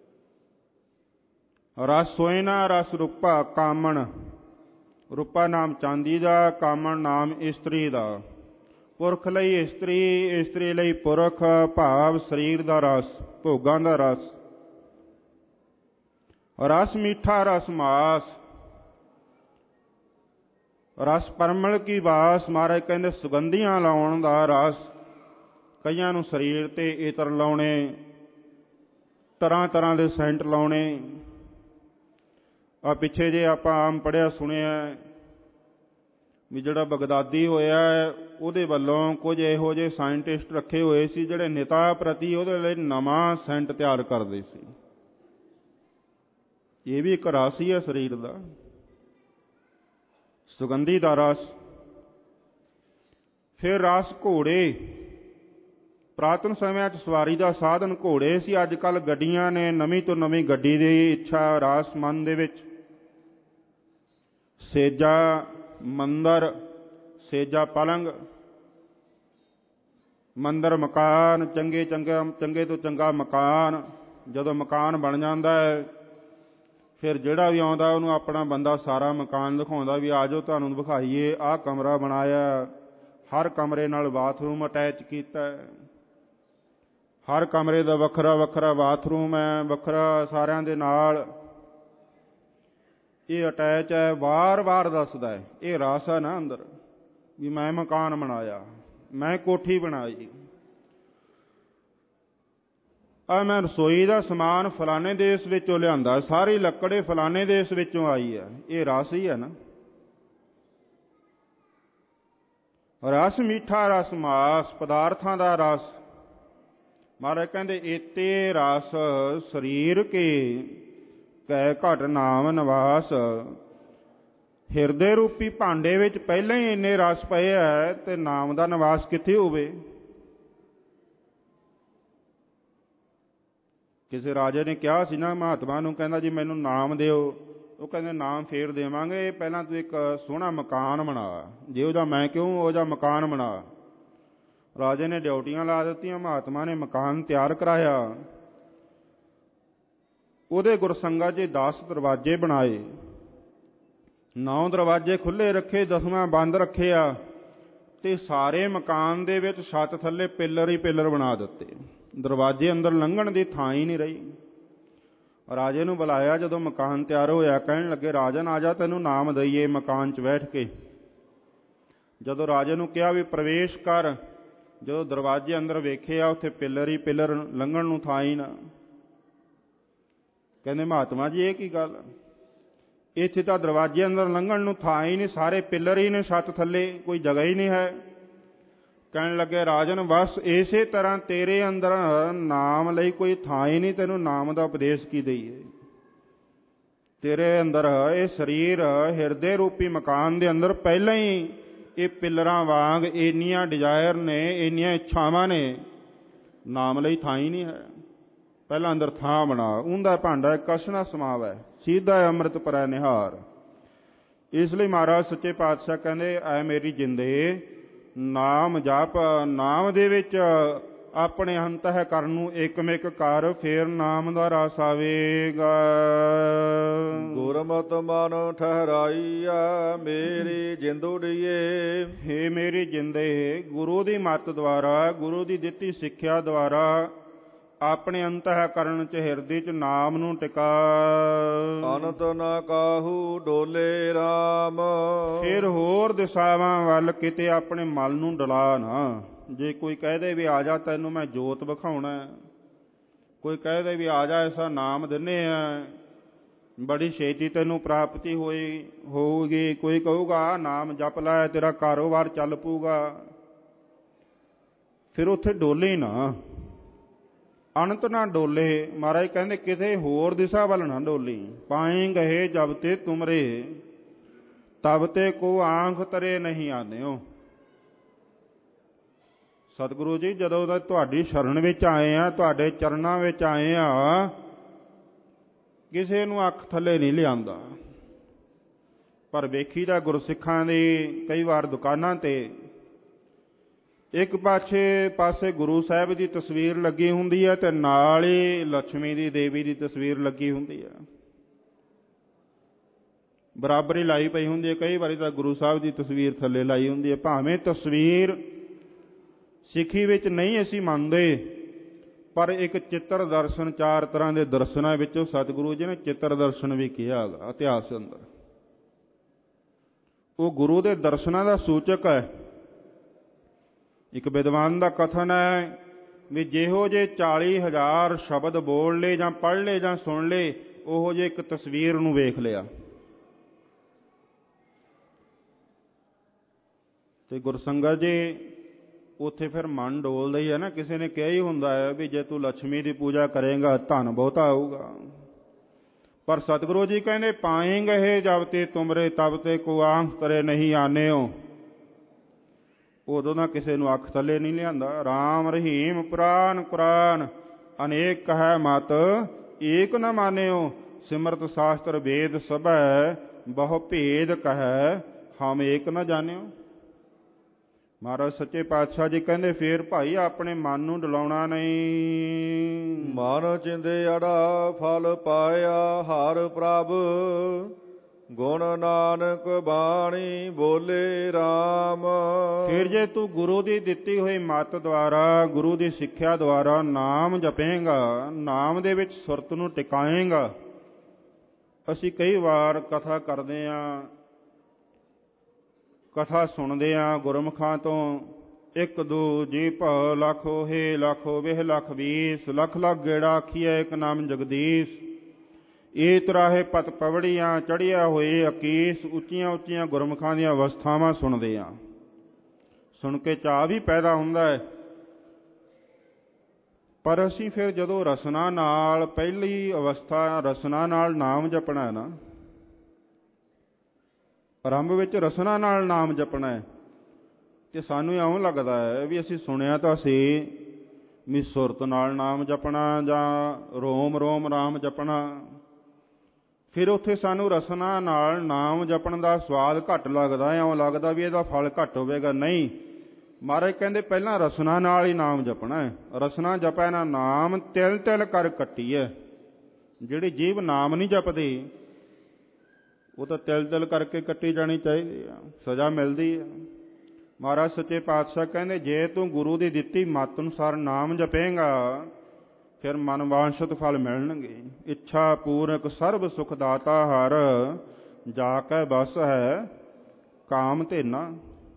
Speaker 1: ਰਸ ਸੋਇਨਾ ਰਸ ਰੂਪਾ ਕਾਮਣ, ਰੂਪਾ ਨਾਮ ਚਾਂਦੀ ਦਾ, ਕਾਮਣ ਨਾਮ ਇਸਤਰੀ ਦਾ। ਪੁਰਖ ਲਈ ਇਸਤਰੀ, ਇਸਤਰੀ ਲਈ ਪੁਰਖ, ਭਾਵ ਸਰੀਰ ਦਾ ਰਸ, ਭੋਗਾਂ ਦਾ ਰਸ। ਰਸ ਮੀਠਾ ਰਸ ਮਾਸ, ਰਸ ਪਰਮਲ ਕੀ ਵਾਸ। ਮਹਾਰਾਜ ਕਹਿੰਦੇ ਸੁਗੰਧੀਆਂ ਲਾਉਣ ਦਾ ਰਸ, ਕਈਆਂ ਨੂੰ ਸਰੀਰ ਤੇ ਇਤਰ ਲਾਉਣੇ, ਤਰ੍ਹਾਂ ਤਰ੍ਹਾਂ ਦੇ ਸੈਂਟ ਲਾਉਣੇ। ਆ ਪਿੱਛੇ ਜੇ ਆਪਾਂ ਆਮ ਪੜ੍ਹਿਆ ਸੁਣਿਆ ਵੀ ਜਿਹੜਾ ਬਗਦਾਦੀ ਹੋਇਆ ਉਹਦੇ ਵੱਲੋਂ ਕੁਝ ਇਹੋ ਜਿਹੇ ਸਾਇੰਟਿਸਟ ਰੱਖੇ ਹੋਏ ਸੀ ਜਿਹੜੇ ਨਿਤਾ ਪ੍ਰਤੀ ਉਹਦੇ ਲਈ ਨਵਾਂ ਸੈਂਟ ਤਿਆਰ ਕਰਦੇ ਸੀ। ਇਹ ਵੀ ਇੱਕ ਰਸ ਹੀ ਹੈ ਸਰੀਰ ਦਾ, ਸੁਗੰਧੀ ਦਾ ਰਸ। ਫਿਰ ਰਸ ਘੋੜੇ, ਪੁਰਾਤਨ ਸਮਿਆਂ 'ਚ ਸਵਾਰੀ ਦਾ ਸਾਧਨ ਘੋੜੇ ਸੀ। ਅੱਜ ਕੱਲ੍ਹ ਗੱਡੀਆਂ ਨੇ, ਨਵੀਂ ਤੋਂ ਨਵੀਂ ਗੱਡੀ ਦੀ ਇੱਛਾ ਰਸ ਮਨ ਦੇ ਵਿੱਚ। ਸੇਜਾ ਮੰਦਰ, ਸੇਜਾ ਪਲੰਗ, ਮੰਦਰ ਮਕਾਨ, ਚੰਗੇ ਚੰਗਾ ਚੰਗੇ ਤੋਂ ਚੰਗਾ ਮਕਾਨ। ਜਦੋਂ ਮਕਾਨ ਬਣ ਜਾਂਦਾ ਹੈ ਫਿਰ ਜਿਹੜਾ ਵੀ ਆਉਂਦਾ ਉਹਨੂੰ ਆਪਣਾ ਬੰਦਾ ਸਾਰਾ ਮਕਾਨ ਦਿਖਾਉਂਦਾ ਵੀ ਆ ਜਾਓ ਤੁਹਾਨੂੰ ਵਿਖਾਈਏ, ਆਹ ਕਮਰਾ ਬਣਾਇਆ, ਹਰ ਕਮਰੇ ਨਾਲ ਬਾਥਰੂਮ ਅਟੈਚ ਕੀਤਾ, ਹਰ ਕਮਰੇ ਦਾ ਵੱਖਰਾ ਵੱਖਰਾ ਬਾਥਰੂਮ ਹੈ, ਵੱਖਰਾ ਸਾਰਿਆਂ ਦੇ ਨਾਲ ਇਹ ਅਟੈਚ ਹੈ, ਵਾਰ ਵਾਰ ਦੱਸਦਾ ਹੈ। ਇਹ ਰਸ ਹੈ ਨਾ ਅੰਦਰ ਵੀ ਮੈਂ ਮਕਾਨ ਬਣਾਇਆ, ਮੈਂ ਕੋਠੀ ਬਣਾਈ, ਆ ਮੈਂ ਰਸੋਈ ਦਾ ਸਮਾਨ ਫਲਾਣੇ ਦੇਸ਼ ਵਿੱਚੋਂ ਲਿਆਂਦਾ, ਸਾਰੀ ਲੱਕੜੇ ਫਲਾਣੇ ਦੇਸ਼ ਵਿੱਚੋਂ ਆਈ ਹੈ। ਇਹ ਰਸ ਹੀ ਹੈ ਨਾ। ਰਸ ਮੀਠਾ ਰਸ ਮਾਸ, ਪਦਾਰਥਾਂ ਦਾ ਰਸ। ਮਹਾਰਾਜ ਕਹਿੰਦੇ ਏਤੇ ਰਸ ਸਰੀਰ ਕੇ ਕੈ ਘਟ ਨਾਮ ਨਿਵਾਸ। ਹਿਰਦੇ ਰੂਪੀ ਭਾਂਡੇ ਵਿੱਚ ਪਹਿਲਾਂ ਹੀ ਇੰਨੇ ਰਸ ਪਏ ਹੈ ਤੇ ਨਾਮ ਦਾ ਨਿਵਾਸ ਕਿੱਥੇ ਹੋਵੇ। ਕਿਸੇ ਰਾਜੇ ਨੇ ਕਿਹਾ ਸੀ ਨਾ ਮਹਾਤਮਾ ਨੂੰ, ਕਹਿੰਦਾ ਜੀ ਮੈਨੂੰ ਨਾਮ ਦਿਓ। ਉਹ ਕਹਿੰਦੇ ਨਾਮ ਫੇਰ ਦੇਵਾਂਗੇ, ਪਹਿਲਾਂ ਤੂੰ ਇੱਕ ਸੋਹਣਾ ਮਕਾਨ ਬਣਾ, ਜੇ ਉਹਦਾ ਮੈਂ ਕਿਉਂ ਉਹਦਾ ਮਕਾਨ ਬਣਾ। ਰਾਜੇ ਨੇ ਡਿਊਟੀਆਂ ਲਾ ਦਿੱਤੀਆਂ, ਮਹਾਤਮਾ ਨੇ ਮਕਾਨ ਤਿਆਰ ਕਰਾਇਆ। ਉਹਦੇ ਗੁਰਸੰਗਤ 'ਚ ਦਸ ਦਰਵਾਜ਼ੇ ਬਣਾਏ, ਨੌ ਦਰਵਾਜ਼ੇ ਖੁੱਲ੍ਹੇ ਰੱਖੇ, ਦਸਵਾਂ ਬੰਦ ਰੱਖਿਆ, ਤੇ ਸਾਰੇ ਮਕਾਨ ਦੇ ਵਿੱਚ ਛੱਤ ਥੱਲੇ ਪਿੱਲਰ ਹੀ ਪਿੱਲਰ ਬਣਾ ਦਿੱਤੇ। ਦਰਵਾਜ਼ੇ ਅੰਦਰ ਲੰਘਣ ਦੀ ਥਾਂ ਹੀ ਨਹੀਂ ਰਹੀ। ਰਾਜੇ ਨੂੰ ਬੁਲਾਇਆ, ਜਦੋਂ ਮਕਾਨ ਤਿਆਰ ਹੋਇਆ ਕਹਿਣ ਲੱਗੇ ਰਾਜਨ ਆ ਜਾ ਤੈਨੂੰ ਨਾਮ ਦਈਏ ਮਕਾਨ 'ਚ ਬੈਠ ਕੇ। ਜਦੋਂ ਰਾਜੇ ਨੂੰ ਕਿਹਾ ਵੀ ਪ੍ਰਵੇਸ਼ ਕਰ, ਜਦੋਂ ਦਰਵਾਜ਼ੇ ਅੰਦਰ ਵੇਖਿਆ ਉੱਥੇ ਪਿੱਲਰ ਹੀ ਪਿੱਲਰ, ਲੰਘਣ ਨੂੰ ਥਾਂ ਹੀ ਨਾ। ਕਹਿੰਦੇ ਮਹਾਤਮਾ ਜੀ ਇਹ ਕੀ ਗੱਲ, ਇੱਥੇ ਤਾਂ ਦਰਵਾਜ਼ੇ ਅੰਦਰ ਲੰਘਣ ਨੂੰ ਥਾਂ ਹੀ ਨਹੀਂ, ਸਾਰੇ ਪਿੱਲਰ ਹੀ ਨੇ ਛੱਤ ਥੱਲੇ, ਕੋਈ ਜਗ੍ਹਾ ਹੀ ਨਹੀਂ ਹੈ। ਕਹਿਣ ਲੱਗੇ ਰਾਜਨ ਬਸ ਇਸੇ ਤਰ੍ਹਾਂ ਤੇਰੇ ਅੰਦਰ ਨਾਮ ਲਈ ਕੋਈ ਥਾਂ ਹੀ ਨਹੀਂ, ਤੈਨੂੰ ਨਾਮ ਦਾ ਉਪਦੇਸ਼ ਕੀ ਦਈਏ। ਤੇਰੇ ਅੰਦਰ ਇਹ ਸਰੀਰ ਹਿਰਦੇ ਰੂਪੀ ਮਕਾਨ ਦੇ ਅੰਦਰ ਪਹਿਲਾਂ ਹੀ ਇਹ ਪਿੱਲਰਾਂ ਵਾਂਗ ਇੰਨੀਆਂ ਡਿਜ਼ਾਇਰ ਨੇ, ਇੰਨੀਆਂ ਇੱਛਾਵਾਂ ਨੇ, ਨਾਮ ਲਈ ਥਾਂ ਹੀ ਨਹੀਂ ਹੈ। ਪਹਿਲਾਂ ਅੰਦਰ ਥਾਂ ਬਣਾ। ਉਹਦਾ ਭਾਂਡਾ ਕਸ਼ਨਾ ਸਮਾਵੈ, ਸੀਧਾ ਅੰਮ੍ਰਿਤ ਪਰੈ ਨਿਹਾਰ। ਇਸ ਲਈ ਮਹਾਰਾਜ ਸੱਚੇ ਪਾਤਸ਼ਾਹ ਕਹਿੰਦੇ ਐ ਮੇਰੀ ਜਿੰਦੇ ਨਾਮ ਜਪ, ਨਾਮ ਦੇ ਵਿੱਚ ਆਪਣੇ ਅੰਤःਕਰਨ ਨੂੰ ਇਕਮਿਕ ਕਰ, ਫੇਰ ਨਾਮ ਦਾ ਰਸ ਆਵੇਗਾ।
Speaker 2: ਗੁਰਮਤਿ ਮਨ ਠਹਿਰਾਈਆ ਮੇਰੀ ਜਿੰਦ ਉਡੀਏ।
Speaker 1: ਹੇ ਮੇਰੀ ਜਿੰਦੇ, ਗੁਰੂ ਦੀ ਮੱਤ ਦੁਆਰਾ, ਗੁਰੂ ਦੀ ਦਿੱਤੀ ਸਿੱਖਿਆ ਦੁਆਰਾ ਆਪਣੇ ਅੰਤःਕਰਨ 'ਚ ਹਿਰਦੇ 'ਚ ਨਾਮ ਨੂੰ ਟਿਕਾ।
Speaker 2: ਅਨੰਤ ਨਾ ਕਾਹੂ ਡੋਲੇ ਰਾਮ।
Speaker 1: ਫਿਰ ਹੋਰ ਦਿਸ਼ਾਵਾਂ ਵੱਲ ਕਿਤੇ ਆਪਣੇ ਮਨ ਨੂੰ ਡਲਾ ਨਾ। ਜੇ ਕੋਈ ਕਹਿ ਦੇ ਵੀ ਆ ਜਾ ਤੈਨੂੰ ਮੈਂ ਜੋਤ ਵਿਖਾਉਣਾ, ਕੋਈ ਕਹਿ ਦੇ ਵੀ ਆ ਜਾ ਐਸਾ ਨਾਮ ਦਿੰਨੇ ਆ ਬੜੀ ਛੇਤੀ ਤੈਨੂੰ ਪ੍ਰਾਪਤੀ ਹੋਈ ਹੋਊਗੀ, ਕੋਈ ਕਹੂਗਾ ਨਾਮ ਜਪ ਲੈ ਤੇਰਾ ਕਾਰੋਬਾਰ ਚੱਲ ਪਊਗਾ, ਫਿਰ ਉੱਥੇ ਡੋਲੇ ਨਾ, ਅਨੰਤ ਨਾ ਡੋਲੇ। ਮਹਾਰਾਜ ਕਹਿੰਦੇ ਕਿਤੇ ਹੋਰ ਦਿਸ਼ਾ ਵੱਲ ਨਾ ਡੋਲੀ। ਪਾਏ ਗਏ ਜਬ ਤੇ ਤੁਮਰੇ ਤਬ ਤੇ ਕੋ ਆਂਖ ਤਰੇ ਨਹੀਂ ਆਨਿਓ। ਸਤਿਗੁਰੂ ਜੀ ਜਦੋਂ ਦਾ ਤੁਹਾਡੀ ਸ਼ਰਨ ਵਿੱਚ ਆਏ ਆ, ਤੁਹਾਡੇ ਚਰਨਾਂ ਵਿੱਚ ਆਏ ਆ, ਕਿਸੇ ਨੂੰ ਅੱਖ ਥੱਲੇ ਨਹੀਂ ਲਿਆਂਦਾ। ਪਰ ਵੇਖੀ ਦਾ ਗੁਰਸਿੱਖਾਂ ਦੀ ਕਈ ਵਾਰ ਦੁਕਾਨਾਂ ਤੇ ਇੱਕ ਪਾਸੇ ਪਾਸੇ ਗੁਰੂ ਸਾਹਿਬ ਦੀ ਤਸਵੀਰ ਲੱਗੀ ਹੁੰਦੀ ਹੈ ਤੇ ਨਾਲ ਹੀ ਲక్ష్ਮੀ ਦੀ ਦੇਵੀ ਦੀ ਤਸਵੀਰ ਲੱਗੀ ਹੁੰਦੀ ਹੈ, ਬਰਾਬਰੀ ਲਾਈ ਪਈ ਹੁੰਦੀ ਹੈ। ਕਈ ਵਾਰੀ ਤਾਂ ਗੁਰੂ ਸਾਹਿਬ ਦੀ ਤਸਵੀਰ ਥੱਲੇ ਲਾਈ ਹੁੰਦੀ ਹੈ। ਭਾਵੇਂ ਤਸਵੀਰ ਸਿੱਖੀ ਵਿੱਚ ਨਹੀਂ ਅਸੀਂ ਮੰਨਦੇ, ਪਰ ਇੱਕ ਚਿੱਤਰ ਦਰਸ਼ਨ, ਚਾਰ ਤਰ੍ਹਾਂ ਦੇ ਦਰਸ਼ਨਾਂ ਵਿੱਚੋਂ ਸਤਿਗੁਰੂ ਜੀ ਨੇ ਚਿੱਤਰ ਦਰਸ਼ਨ ਵੀ ਕਿਹਾ ਹੈਗਾ ਇਤਿਹਾਸ ਅੰਦਰ। ਉਹ ਗੁਰੂ ਦੇ ਦਰਸ਼ਨਾਂ ਦਾ ਸੂਚਕ ਹੈ। ਇੱਕ ਵਿਦਵਾਨ ਦਾ ਕਥਨ ਹੈ ਵੀ ਜਿਹੋ ਜੇ ਚਾਲੀ ਹਜ਼ਾਰ ਸ਼ਬਦ ਬੋਲ ਲਏ ਜਾਂ ਪੜ੍ਹ ਲਏ ਜਾਂ ਸੁਣ ਲਏ, ਉਹੋ ਜਿਹੇ ਇੱਕ ਤਸਵੀਰ ਨੂੰ ਵੇਖ ਲਿਆ। ਤੇ ਗੁਰਸੰਗਤ ਜੀ ਉੱਥੇ ਫਿਰ ਮਨ ਡੋਲਦਾ ਹੀ ਹੈ ਨਾ। ਕਿਸੇ ਨੇ ਕਿਹਾ ਹੀ ਹੁੰਦਾ ਹੈ ਵੀ ਜੇ ਤੂੰ ਲక్ష్ਮੀ ਦੀ ਪੂਜਾ ਕਰੇਗਾ ਧਨ ਬਹੁਤਾ ਆਊਗਾ, ਪਰ ਸਤਿਗੁਰੂ ਜੀ ਕਹਿੰਦੇ ਪਾਏਂਗੇ ਜਬ ਤੇ ਤੁਮਰੇ ਤਬ ਤੇ ਕੋ ਆਂਖ ਤਰੇ ਨਹੀਂ ਆਨਿਓ। ਉਦੋਂ ਨਾ ਕਿਸੇ ਨੂੰ ਅੱਖ ਥੱਲੇ ਨਹੀਂ ਲਿਆਂਦਾ। ਰਾਮ ਰਹੀਮ ਪੁਰਾਨ ਕੁਰਾਨ ਅਨੇਕ ਕਹੈ ਮਤ ਏਕ ਨ ਮਾਨਿਓ। ਸਿਮਰਤ ਸ਼ਾਸਤਰ ਵੇਦ ਸਭੈ ਬਹੁ ਭੇਦ ਕਹੈ ਹਮ ਏਕ ਨ ਜਾਣਿਓ। ਮਹਾਰਾਜ ਸੱਚੇ ਪਾਤਸ਼ਾਹ ਜੀ ਕਹਿੰਦੇ ਫੇਰ ਭਾਈ ਆਪਣੇ ਮਨ ਨੂੰ ਡਲਾਉਣਾ ਨਹੀਂ।
Speaker 2: ਮਨ ਚਿੰਦੇ ਅੜਾ ਫਲ ਪਾਇਆ ਹਰ ਪ੍ਰਭ ਗੁਣ ਨਾਨਕ ਬਾਣੀ ਬੋਲੇ ਰਾਮ।
Speaker 1: ਫਿਰ ਜੇ ਤੂੰ ਗੁਰੂ ਦੀ ਦਿੱਤੀ ਹੋਈ ਮੱਤ ਦੁਆਰਾ, ਗੁਰੂ ਦੀ ਸਿੱਖਿਆ ਦੁਆਰਾ ਨਾਮ ਜਪੇਂਗਾ, ਨਾਮ ਦੇ ਵਿੱਚ ਸੁਰਤ ਨੂੰ ਟਿਕਾਏਂਗਾ। ਅਸੀਂ ਕਈ ਵਾਰ ਕਥਾ ਕਰਦੇ ਹਾਂ, ਕਥਾ ਸੁਣਦੇ ਹਾਂ ਗੁਰਮੁਖਾਂ ਤੋਂ, ਇੱਕ ਦੋ ਜੀ ਭਉ ਲੱਖ ਹੋਏ, ਲੱਖ ਹੋਵੇ ਲੱਖ ਵੀਸ, ਲੱਖ ਲੱਖ ਗੇੜਾ ਆਖੀਐ ਇੱਕ ਨਾਮ ਜਗਦੀਸ਼। ਇਹ ਤਰਾਹੇ ਪਤ ਪਵੜੀਆਂ ਚੜ੍ਹਿਆ ਹੋਏ ਅਕੀਸ। ਉੱਚੀਆਂ ਉੱਚੀਆਂ ਗੁਰਮੁਖਾਂ ਦੀਆਂ ਅਵਸਥਾਵਾਂ ਸੁਣਦੇ ਹਾਂ, ਸੁਣ ਕੇ ਚਾਅ ਵੀ ਪੈਦਾ ਹੁੰਦਾ ਹੈ। ਪਰ ਅਸੀਂ ਫਿਰ ਜਦੋਂ ਰਸਨਾ ਨਾਲ, ਪਹਿਲੀ ਅਵਸਥਾ ਰਸਨਾ ਨਾਲ ਨਾਮ ਜਪਣਾ ਹੈ ਨਾ, ਆਰੰਭ ਵਿੱਚ ਰਸਨਾ ਨਾਲ ਨਾਮ ਜਪਣਾ ਹੈ, ਤੇ ਸਾਨੂੰ ਇਉਂ ਲੱਗਦਾ ਹੈ ਵੀ ਅਸੀਂ ਸੁਣਿਆ ਤਾਂ ਸੀ ਵੀ ਸੁਰਤ ਨਾਲ ਨਾਮ ਜਪਣਾ ਜਾਂ ਰੋਮ ਰੋਮ ਨਾਮ ਜਪਣਾ। ਫਿਰ ਉੱਥੇ ਸਾਨੂੰ ਰਸਨਾ ਨਾਲ ਨਾਮ ਜਪਣ ਦਾ ਸਵਾਦ ਘੱਟ ਲੱਗਦਾ, ਇਉਂ ਲੱਗਦਾ ਵੀ ਇਹਦਾ ਫਲ ਘੱਟ ਹੋਵੇਗਾ। ਨਹੀਂ, ਮਹਾਰਾਜ ਕਹਿੰਦੇ ਪਹਿਲਾਂ ਰਸਨਾ ਨਾਲ ਹੀ ਨਾਮ ਜਪਣਾ ਹੈ। ਰਸਨਾ ਜਪੈ ਨਾ ਨਾਮ ਤਿਲ ਤਿਲ ਕਰ ਕੱਟੀਐ। ਜਿਹੜੀ ਜੀਭ ਨਾਮ ਨਹੀਂ ਜਪਦੀ ਉਹ ਤਾਂ ਤਿਲ ਤਿਲ ਕਰਕੇ ਕੱਟੀ ਜਾਣੀ ਚਾਹੀਦੀ ਆ, ਸਜ਼ਾ ਮਿਲਦੀ ਆ। ਮਹਾਰਾਜ ਸੱਚੇ ਪਾਤਸ਼ਾਹ ਕਹਿੰਦੇ ਜੇ ਤੂੰ ਗੁਰੂ ਦੀ ਦਿੱਤੀ ਮੱਤ ਅਨੁਸਾਰ ਨਾਮ ਜਪੇਂਗਾ ਫਿਰ ਮਨ ਵਾਂਛਿਤ ਫਲ ਮਿਲਣਗੇ। ਇੱਛਾ ਪੂਰਕ ਸਰਬ ਸੁਖ ਦਾਤਾ ਹਰ, ਜਾ ਕੈ ਬਸ ਹੈ ਕਾਮ ਧੇਨਾ।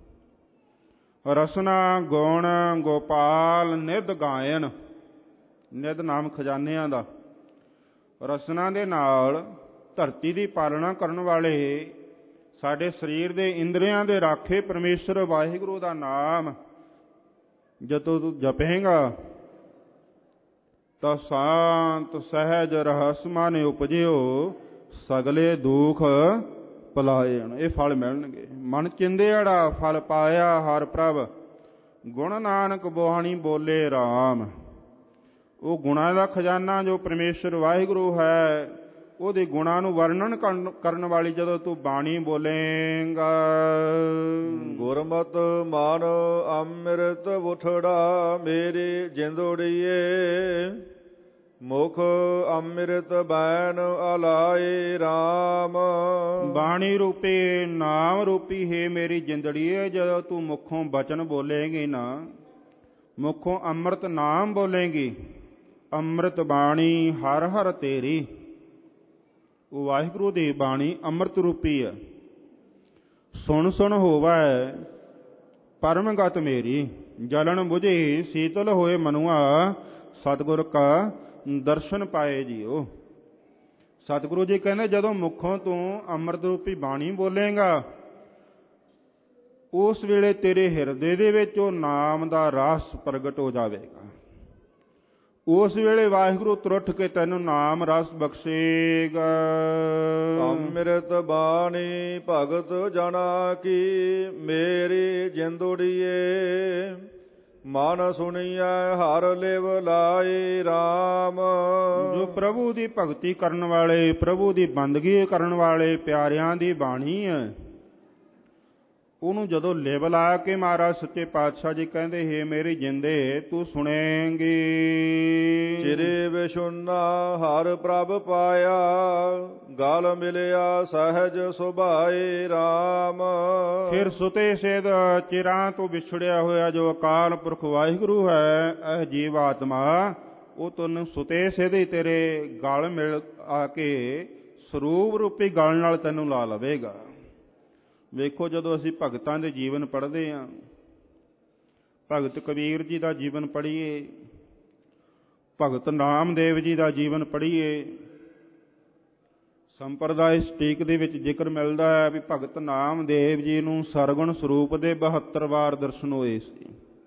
Speaker 1: ਰਸਨਾ ਗੁਣ ਗੋਪਾਲ ਨਿਧ ਗਾਇਨ। ਨਿਧ ਨਾਮ ਖਜ਼ਾਨਿਆਂ ਦਾ। ਰਸਨਾ ਦੇ ਨਾਲ ਧਰਤੀ ਦੀ ਪਾਲਣਾ ਕਰਨ ਵਾਲੇ, ਸਾਡੇ ਸਰੀਰ ਦੇ ਇੰਦਰੀਆਂ ਦੇ ਰਾਖੇ ਪਰਮੇਸ਼ਰ ਵਾਹਿਗੁਰੂ ਦਾ ਨਾਮ ਜਦੋਂ ਤੂੰ ਜਪੇਂਗਾ ਤਾਂ ਸ਼ਾਂਤ ਸਹਿਜ ਰਹਸ ਮਨ ਉਪਜਿਓ, ਸਗਲੇ ਦੁਖ ਪਲਾਇਣ। ਇਹ ਫਲ ਮਿਲਣਗੇ। ਮਨ ਚਿੰਦਿਆੜਾ ਫਲ ਪਾਇਆ ਹਰ ਪ੍ਰਭ, ਗੁਣ ਨਾਨਕ ਬੋਹਾਣੀ ਬੋਲੇ ਰਾਮ। ਉਹ ਗੁਣਾਂ ਦਾ ਖਜ਼ਾਨਾ ਜੋ ਪਰਮੇਸ਼ਰ ਵਾਹਿਗੁਰੂ ਹੈ, ਉਹਦੇ ਗੁਣਾਂ ਨੂੰ ਵਰਣਨ ਕਰਨ ਵਾਲੀ ਜਦੋਂ ਤੂੰ ਬਾਣੀ ਬੋਲੇਂਗਾ।
Speaker 2: ਗੁਰਮਤਿ ਮਨ ਅੰਮ੍ਰਿਤ ਉਠੜਾ, ਮੇਰੀ ਜਿੰਦੜੀਏ ਮੁਖ ਅੰਮ੍ਰਿਤ ਬੈਨ ਅਲਾਏ ਰਾਮ।
Speaker 1: ਬਾਣੀ ਰੂਪੀ ਨਾਮ ਰੂਪੀ ਹੈ ਮੇਰੀ ਜਿੰਦੜੀਏ, ਜਦੋਂ ਤੂੰ ਮੁਖੋਂ ਬਚਨ ਬੋਲੇਂਗੀ ਨਾ, ਮੁਖੋਂ ਅੰਮ੍ਰਿਤ ਨਾਮ ਬੋਲੇਂਗੀ, ਅੰਮ੍ਰਿਤ ਬਾਣੀ ਹਰ ਹਰ ਤੇਰੀ। ਉਹ ਵਾਹਿਗੁਰੂ ਦੀ ਬਾਣੀ ਅੰਮ੍ਰਿਤ ਰੂਪੀ ਹੈ। ਸੁਣ ਸੁਣ ਹੋਵੈ ਪਰਮਗਤ ਮੇਰੀ, ਜਲਨ ਬੁਝੇ ਸੀਤਲ ਹੋਏ ਮਨੁਆ, ਸਤਿਗੁਰ ਕਾ ਦਰਸ਼ਨ ਪਾਏ ਜੀਓ। ਸਤਿਗੁਰੂ ਜੀ ਕਹਿੰਦੇ ਜਦੋਂ ਮੁਖੋਂ ਤੂੰ ਅੰਮ੍ਰਿਤ ਰੂਪੀ ਬਾਣੀ ਬੋਲੇਂਗਾ, ਉਸ ਵੇਲੇ ਤੇਰੇ ਹਿਰਦੇ ਦੇ ਵਿੱਚ ਉਹ ਨਾਮ ਦਾ ਰਸ ਪ੍ਰਗਟ ਹੋ ਜਾਵੇਗਾ। ਉਸ ਵੇਲੇ ਵਾਹਿਗੁਰੂ ਤੁਰਠ ਕੇ ਤੈਨੂੰ ਨਾਮ ਰਸ ਬਖਸ਼ੇਗਾ।
Speaker 2: ਅੰਮ੍ਰਿਤ ਬਾਣੀ ਭਗਤ ਜਨਾ ਕੀ, ਮੇਰੀ ਜਿੰਦੜੀਏ ਮਨ ਸੁਣੀਐ ਹਰ ਲਿਵ ਲਾਏ ਰਾਮ।
Speaker 1: ਜੋ ਪ੍ਰਭੂ ਦੀ ਭਗਤੀ ਕਰਨ ਵਾਲੇ, ਪ੍ਰਭੂ ਦੀ ਬੰਦਗੀ ਕਰਨ ਵਾਲੇ ਪਿਆਰਿਆਂ ਦੀ ਬਾਣੀ ਹੈ, ਉਹਨੂੰ ਜਦੋਂ ਲਿਵ ਲਾ ਕੇ ਮਹਾਰਾਜ ਸੱਚੇ ਪਾਤਸ਼ਾਹ ਜੀ ਕਹਿੰਦੇ ਹੈ ਮੇਰੀ ਜਿੰਦੇ ਤੂੰ ਸੁਣੇਂਗੀ।
Speaker 2: ਚਿਰੇ ਵਿਸ਼ੁਨਾ ਹਰ ਪ੍ਰਭ ਪਾਇਆ, ਗਲ ਮਿਲਿਆ ਸਹਿਜ ਸੁਭਾਏ ਰਾਮ।
Speaker 1: ਫਿਰ ਸੁਤੇ ਸਿਧ ਚਿਰਾਂ ਤੋਂ ਵਿਛੜਿਆ ਹੋਇਆ ਜੋ ਅਕਾਲ ਪੁਰਖ ਵਾਹਿਗੁਰੂ ਹੈ, ਇਹ ਜੀਵ ਆਤਮਾ ਉਹ ਤੈਨੂੰ ਸੁਤੇ ਸਿਧ ਹੀ ਤੇਰੇ ਗਲ ਮਿਲ ਆ ਕੇ ਸਰੂਪ ਰੂਪੀ ਗਲ ਨਾਲ ਤੈਨੂੰ ਲਾ ਲਵੇਗਾ। ਵੇਖੋ ਜਦੋਂ ਅਸੀਂ ਭਗਤਾਂ ਦੇ ਜੀਵਨ ਪੜ੍ਹਦੇ ਹਾਂ, ਭਗਤ ਕਬੀਰ ਜੀ ਦਾ ਜੀਵਨ ਪੜ੍ਹੀਏ, ਭਗਤ ਨਾਮਦੇਵ ਜੀ ਦਾ ਜੀਵਨ ਪੜ੍ਹੀਏ, ਸੰਪਰਦਾਇ ਸਟੀਕ ਦੇ ਵਿੱਚ ਜ਼ਿਕਰ ਮਿਲਦਾ ਹੈ ਵੀ ਭਗਤ ਨਾਮਦੇਵ ਜੀ ਨੂੰ ਸਰਗੁਣ ਸਰੂਪ ਦੇ ਬਹੱਤਰ ਵਾਰ ਦਰਸ਼ਨ ਹੋਏ ਸੀ।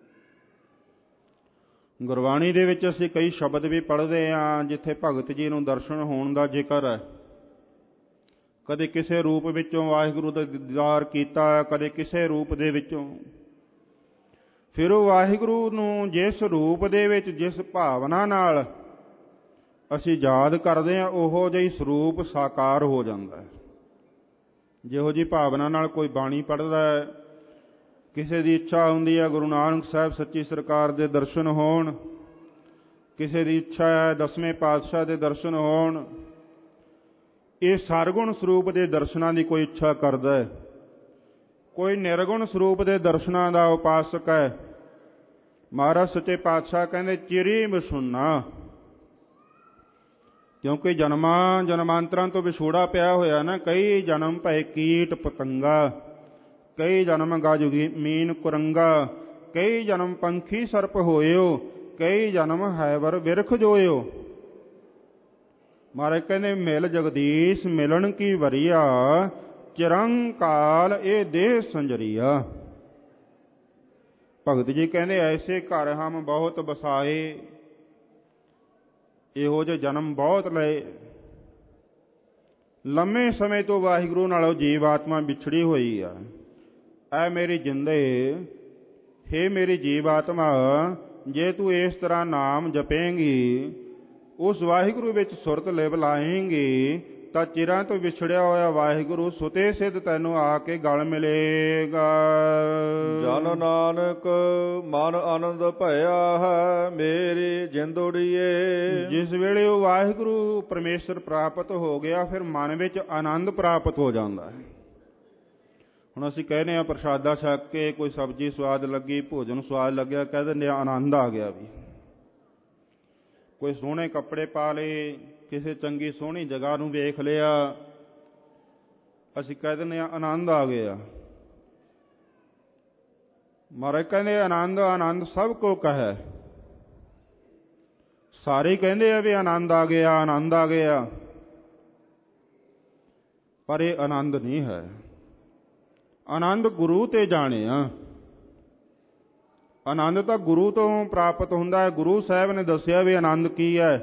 Speaker 1: ਗੁਰਬਾਣੀ ਦੇ ਵਿੱਚ ਅਸੀਂ ਕਈ ਸ਼ਬਦ ਵੀ ਪੜ੍ਹਦੇ ਹਾਂ ਜਿੱਥੇ ਭਗਤ ਜੀ ਨੂੰ ਦਰਸ਼ਨ ਹੋਣ ਦਾ ਜ਼ਿਕਰ ਹੈ। ਕਦੇ ਕਿਸੇ ਰੂਪ ਵਿੱਚੋਂ ਵਾਹਿਗੁਰੂ ਦਾ ਦੀਦਾਰ ਕੀਤਾ, ਕਦੇ ਕਿਸੇ ਰੂਪ ਦੇ ਵਿੱਚੋਂ। ਫਿਰ ਉਹ ਵਾਹਿਗੁਰੂ ਨੂੰ ਜਿਸ ਰੂਪ ਦੇ ਵਿੱਚ, ਜਿਸ ਭਾਵਨਾ ਨਾਲ ਅਸੀਂ ਯਾਦ ਕਰਦੇ ਹਾਂ, ਉਹੋ ਜਿਹੀ ਸਰੂਪ ਸਾਕਾਰ ਹੋ ਜਾਂਦਾ ਹੈ। ਜਿਹੋ ਜਿਹੀ ਭਾਵਨਾ ਨਾਲ ਕੋਈ ਬਾਣੀ ਪੜ੍ਹਦਾ ਹੈ, ਕਿਸੇ ਦੀ ਇੱਛਾ ਹੁੰਦੀ ਹੈ ਗੁਰੂ ਨਾਨਕ ਸਾਹਿਬ ਸੱਚੀ ਸਰਕਾਰ ਦੇ ਦਰਸ਼ਨ ਹੋਣ, ਕਿਸੇ ਦੀ ਇੱਛਾ ਹੈ ਦਸਵੇਂ ਪਾਤਸ਼ਾਹ ਦੇ ਦਰਸ਼ਨ ਹੋਣ। ਇਹ ਸਰਗੁਣ ਸਰੂਪ ਦੇ ਦਰਸ਼ਨਾਂ ਦੀ ਕੋਈ ਇੱਛਾ ਕਰਦਾ ਹੈ, ਕੋਈ ਨਿਰਗੁਣ ਸਰੂਪ ਦੇ ਦਰਸ਼ਨਾਂ ਦਾ ਉਪਾਸਕ ਹੈ। ਮਹਾਰਾਜ ਸੱਚੇ ਪਾਤਸ਼ਾਹ ਕਹਿੰਦੇ ਚਿਰੀ ਵਿਸੁੰਨਾ, ਕਿਉਂਕਿ ਜਨਮਾਂ ਜਨਮਾਂਤਰਾਂ ਤੋਂ ਵਿਛੋੜਾ ਪਿਆ ਹੋਇਆ ਨਾ। ਕਈ ਜਨਮ ਭਏ ਕੀਟ ਪਤੰਗਾ, ਕਈ ਜਨਮ ਗਜ ਮੀਨ ਕੁਰੰਗਾ, ਕਈ ਜਨਮ ਪੰਖੀ ਸਰਪ ਹੋਇਓ, ਕਈ ਜਨਮ ਹੈਵਰ ਬਿਰਖ ਜੋਇਓ। ਮਹਾਰਾਜ ਕਹਿੰਦੇ ਮਿਲ ਜਗਦੀਸ਼ ਮਿਲਣ ਕੀ ਵਰੀਆ, ਚਿਰੰਕਾਲ ਇਹ ਦੇਹ ਸੰਜਰੀਆ। ਭਗਤ ਜੀ ਕਹਿੰਦੇ ਐਸੇ ਘਰ ਹਮ ਬਹੁਤ ਬਸਾਏ, ਇਹੋ ਜਿਹੇ ਜਨਮ ਬਹੁਤ ਲਏ। ਲੰਮੇ ਸਮੇਂ ਤੋਂ ਵਾਹਿਗੁਰੂ ਨਾਲ ਉਹ ਜੀਵ ਆਤਮਾ ਵਿਛੜੀ ਹੋਈ ਆ। ਐ ਮੇਰੀ ਜਿੰਦੇ, ਹੇ ਮੇਰੀ ਜੀਵ ਆਤਮਾ, ਜੇ ਤੂੰ ਇਸ ਤਰ੍ਹਾਂ ਨਾਮ ਜਪੇਂਗੀ, ਉਸ ਵਾਹਿਗੁਰੂ ਵਿੱਚ ਸੁਰਤ ਲਿਵ ਲਾਏਂਗੀ, ਤਾਂ ਚਿਰਾਂ ਤੋਂ ਵਿਛੜਿਆ ਹੋਇਆ ਵਾਹਿਗੁਰੂ ਸੁਤੇ ਸਿੱਧ ਤੈਨੂੰ ਆ ਕੇ ਗਲ ਮਿਲੇਗਾ।
Speaker 2: ਜਨ ਨਾਨਕ ਮਨ ਆਨੰਦ ਭਇਆ ਹੈ, ਮੇਰੀ ਜਿੰਦੜੀਏ।
Speaker 1: ਜਿਸ ਵੇਲੇ ਉਹ ਵਾਹਿਗੁਰੂ ਪਰਮੇਸ਼ਰ ਪ੍ਰਾਪਤ ਹੋ ਗਿਆ, ਫਿਰ ਮਨ ਵਿੱਚ ਆਨੰਦ ਪ੍ਰਾਪਤ ਹੋ ਜਾਂਦਾ ਹੈ। ਹੁਣ ਅਸੀਂ ਕਹਿੰਦੇ ਹਾਂ ਪ੍ਰਸ਼ਾਦਾ ਛਕ ਕੇ ਕੋਈ ਸਬਜ਼ੀ ਸਵਾਦ ਲੱਗੀ, ਭੋਜਨ ਸਵਾਦ ਲੱਗਿਆ, ਕਹਿ ਦਿੰਦੇ ਆ ਆਨੰਦ ਆ ਗਿਆ ਵੀ। ਕੋਈ ਸੋਹਣੇ ਕੱਪੜੇ ਪਾ ਲਏ, ਕਿਸੇ ਚੰਗੀ ਸੋਹਣੀ ਜਗ੍ਹਾ ਨੂੰ ਵੇਖ ਲਿਆ, ਅਸੀਂ ਕਹਿ ਦਿੰਦੇ ਆ ਆਨੰਦ ਆ ਗਿਆ। ਮਹਾਰਾਜ ਕਹਿੰਦੇ ਆਨੰਦ ਆਨੰਦ ਸਭ ਕੋ ਕਹੈ। ਸਾਰੇ ਕਹਿੰਦੇ ਆ ਵੀ ਆਨੰਦ ਆ ਗਿਆ, ਆਨੰਦ ਆ ਗਿਆ, ਪਰ ਇਹ ਆਨੰਦ ਨਹੀਂ ਹੈ। ਆਨੰਦ ਗੁਰੂ ਤੇ ਜਾਣਿਆ। ਆਨੰਦ ਤਾਂ ਗੁਰੂ ਤੋਂ ਪ੍ਰਾਪਤ ਹੁੰਦਾ ਹੈ। ਗੁਰੂ ਸਾਹਿਬ ਨੇ ਦੱਸਿਆ ਵੀ ਆਨੰਦ ਕੀ ਹੈ।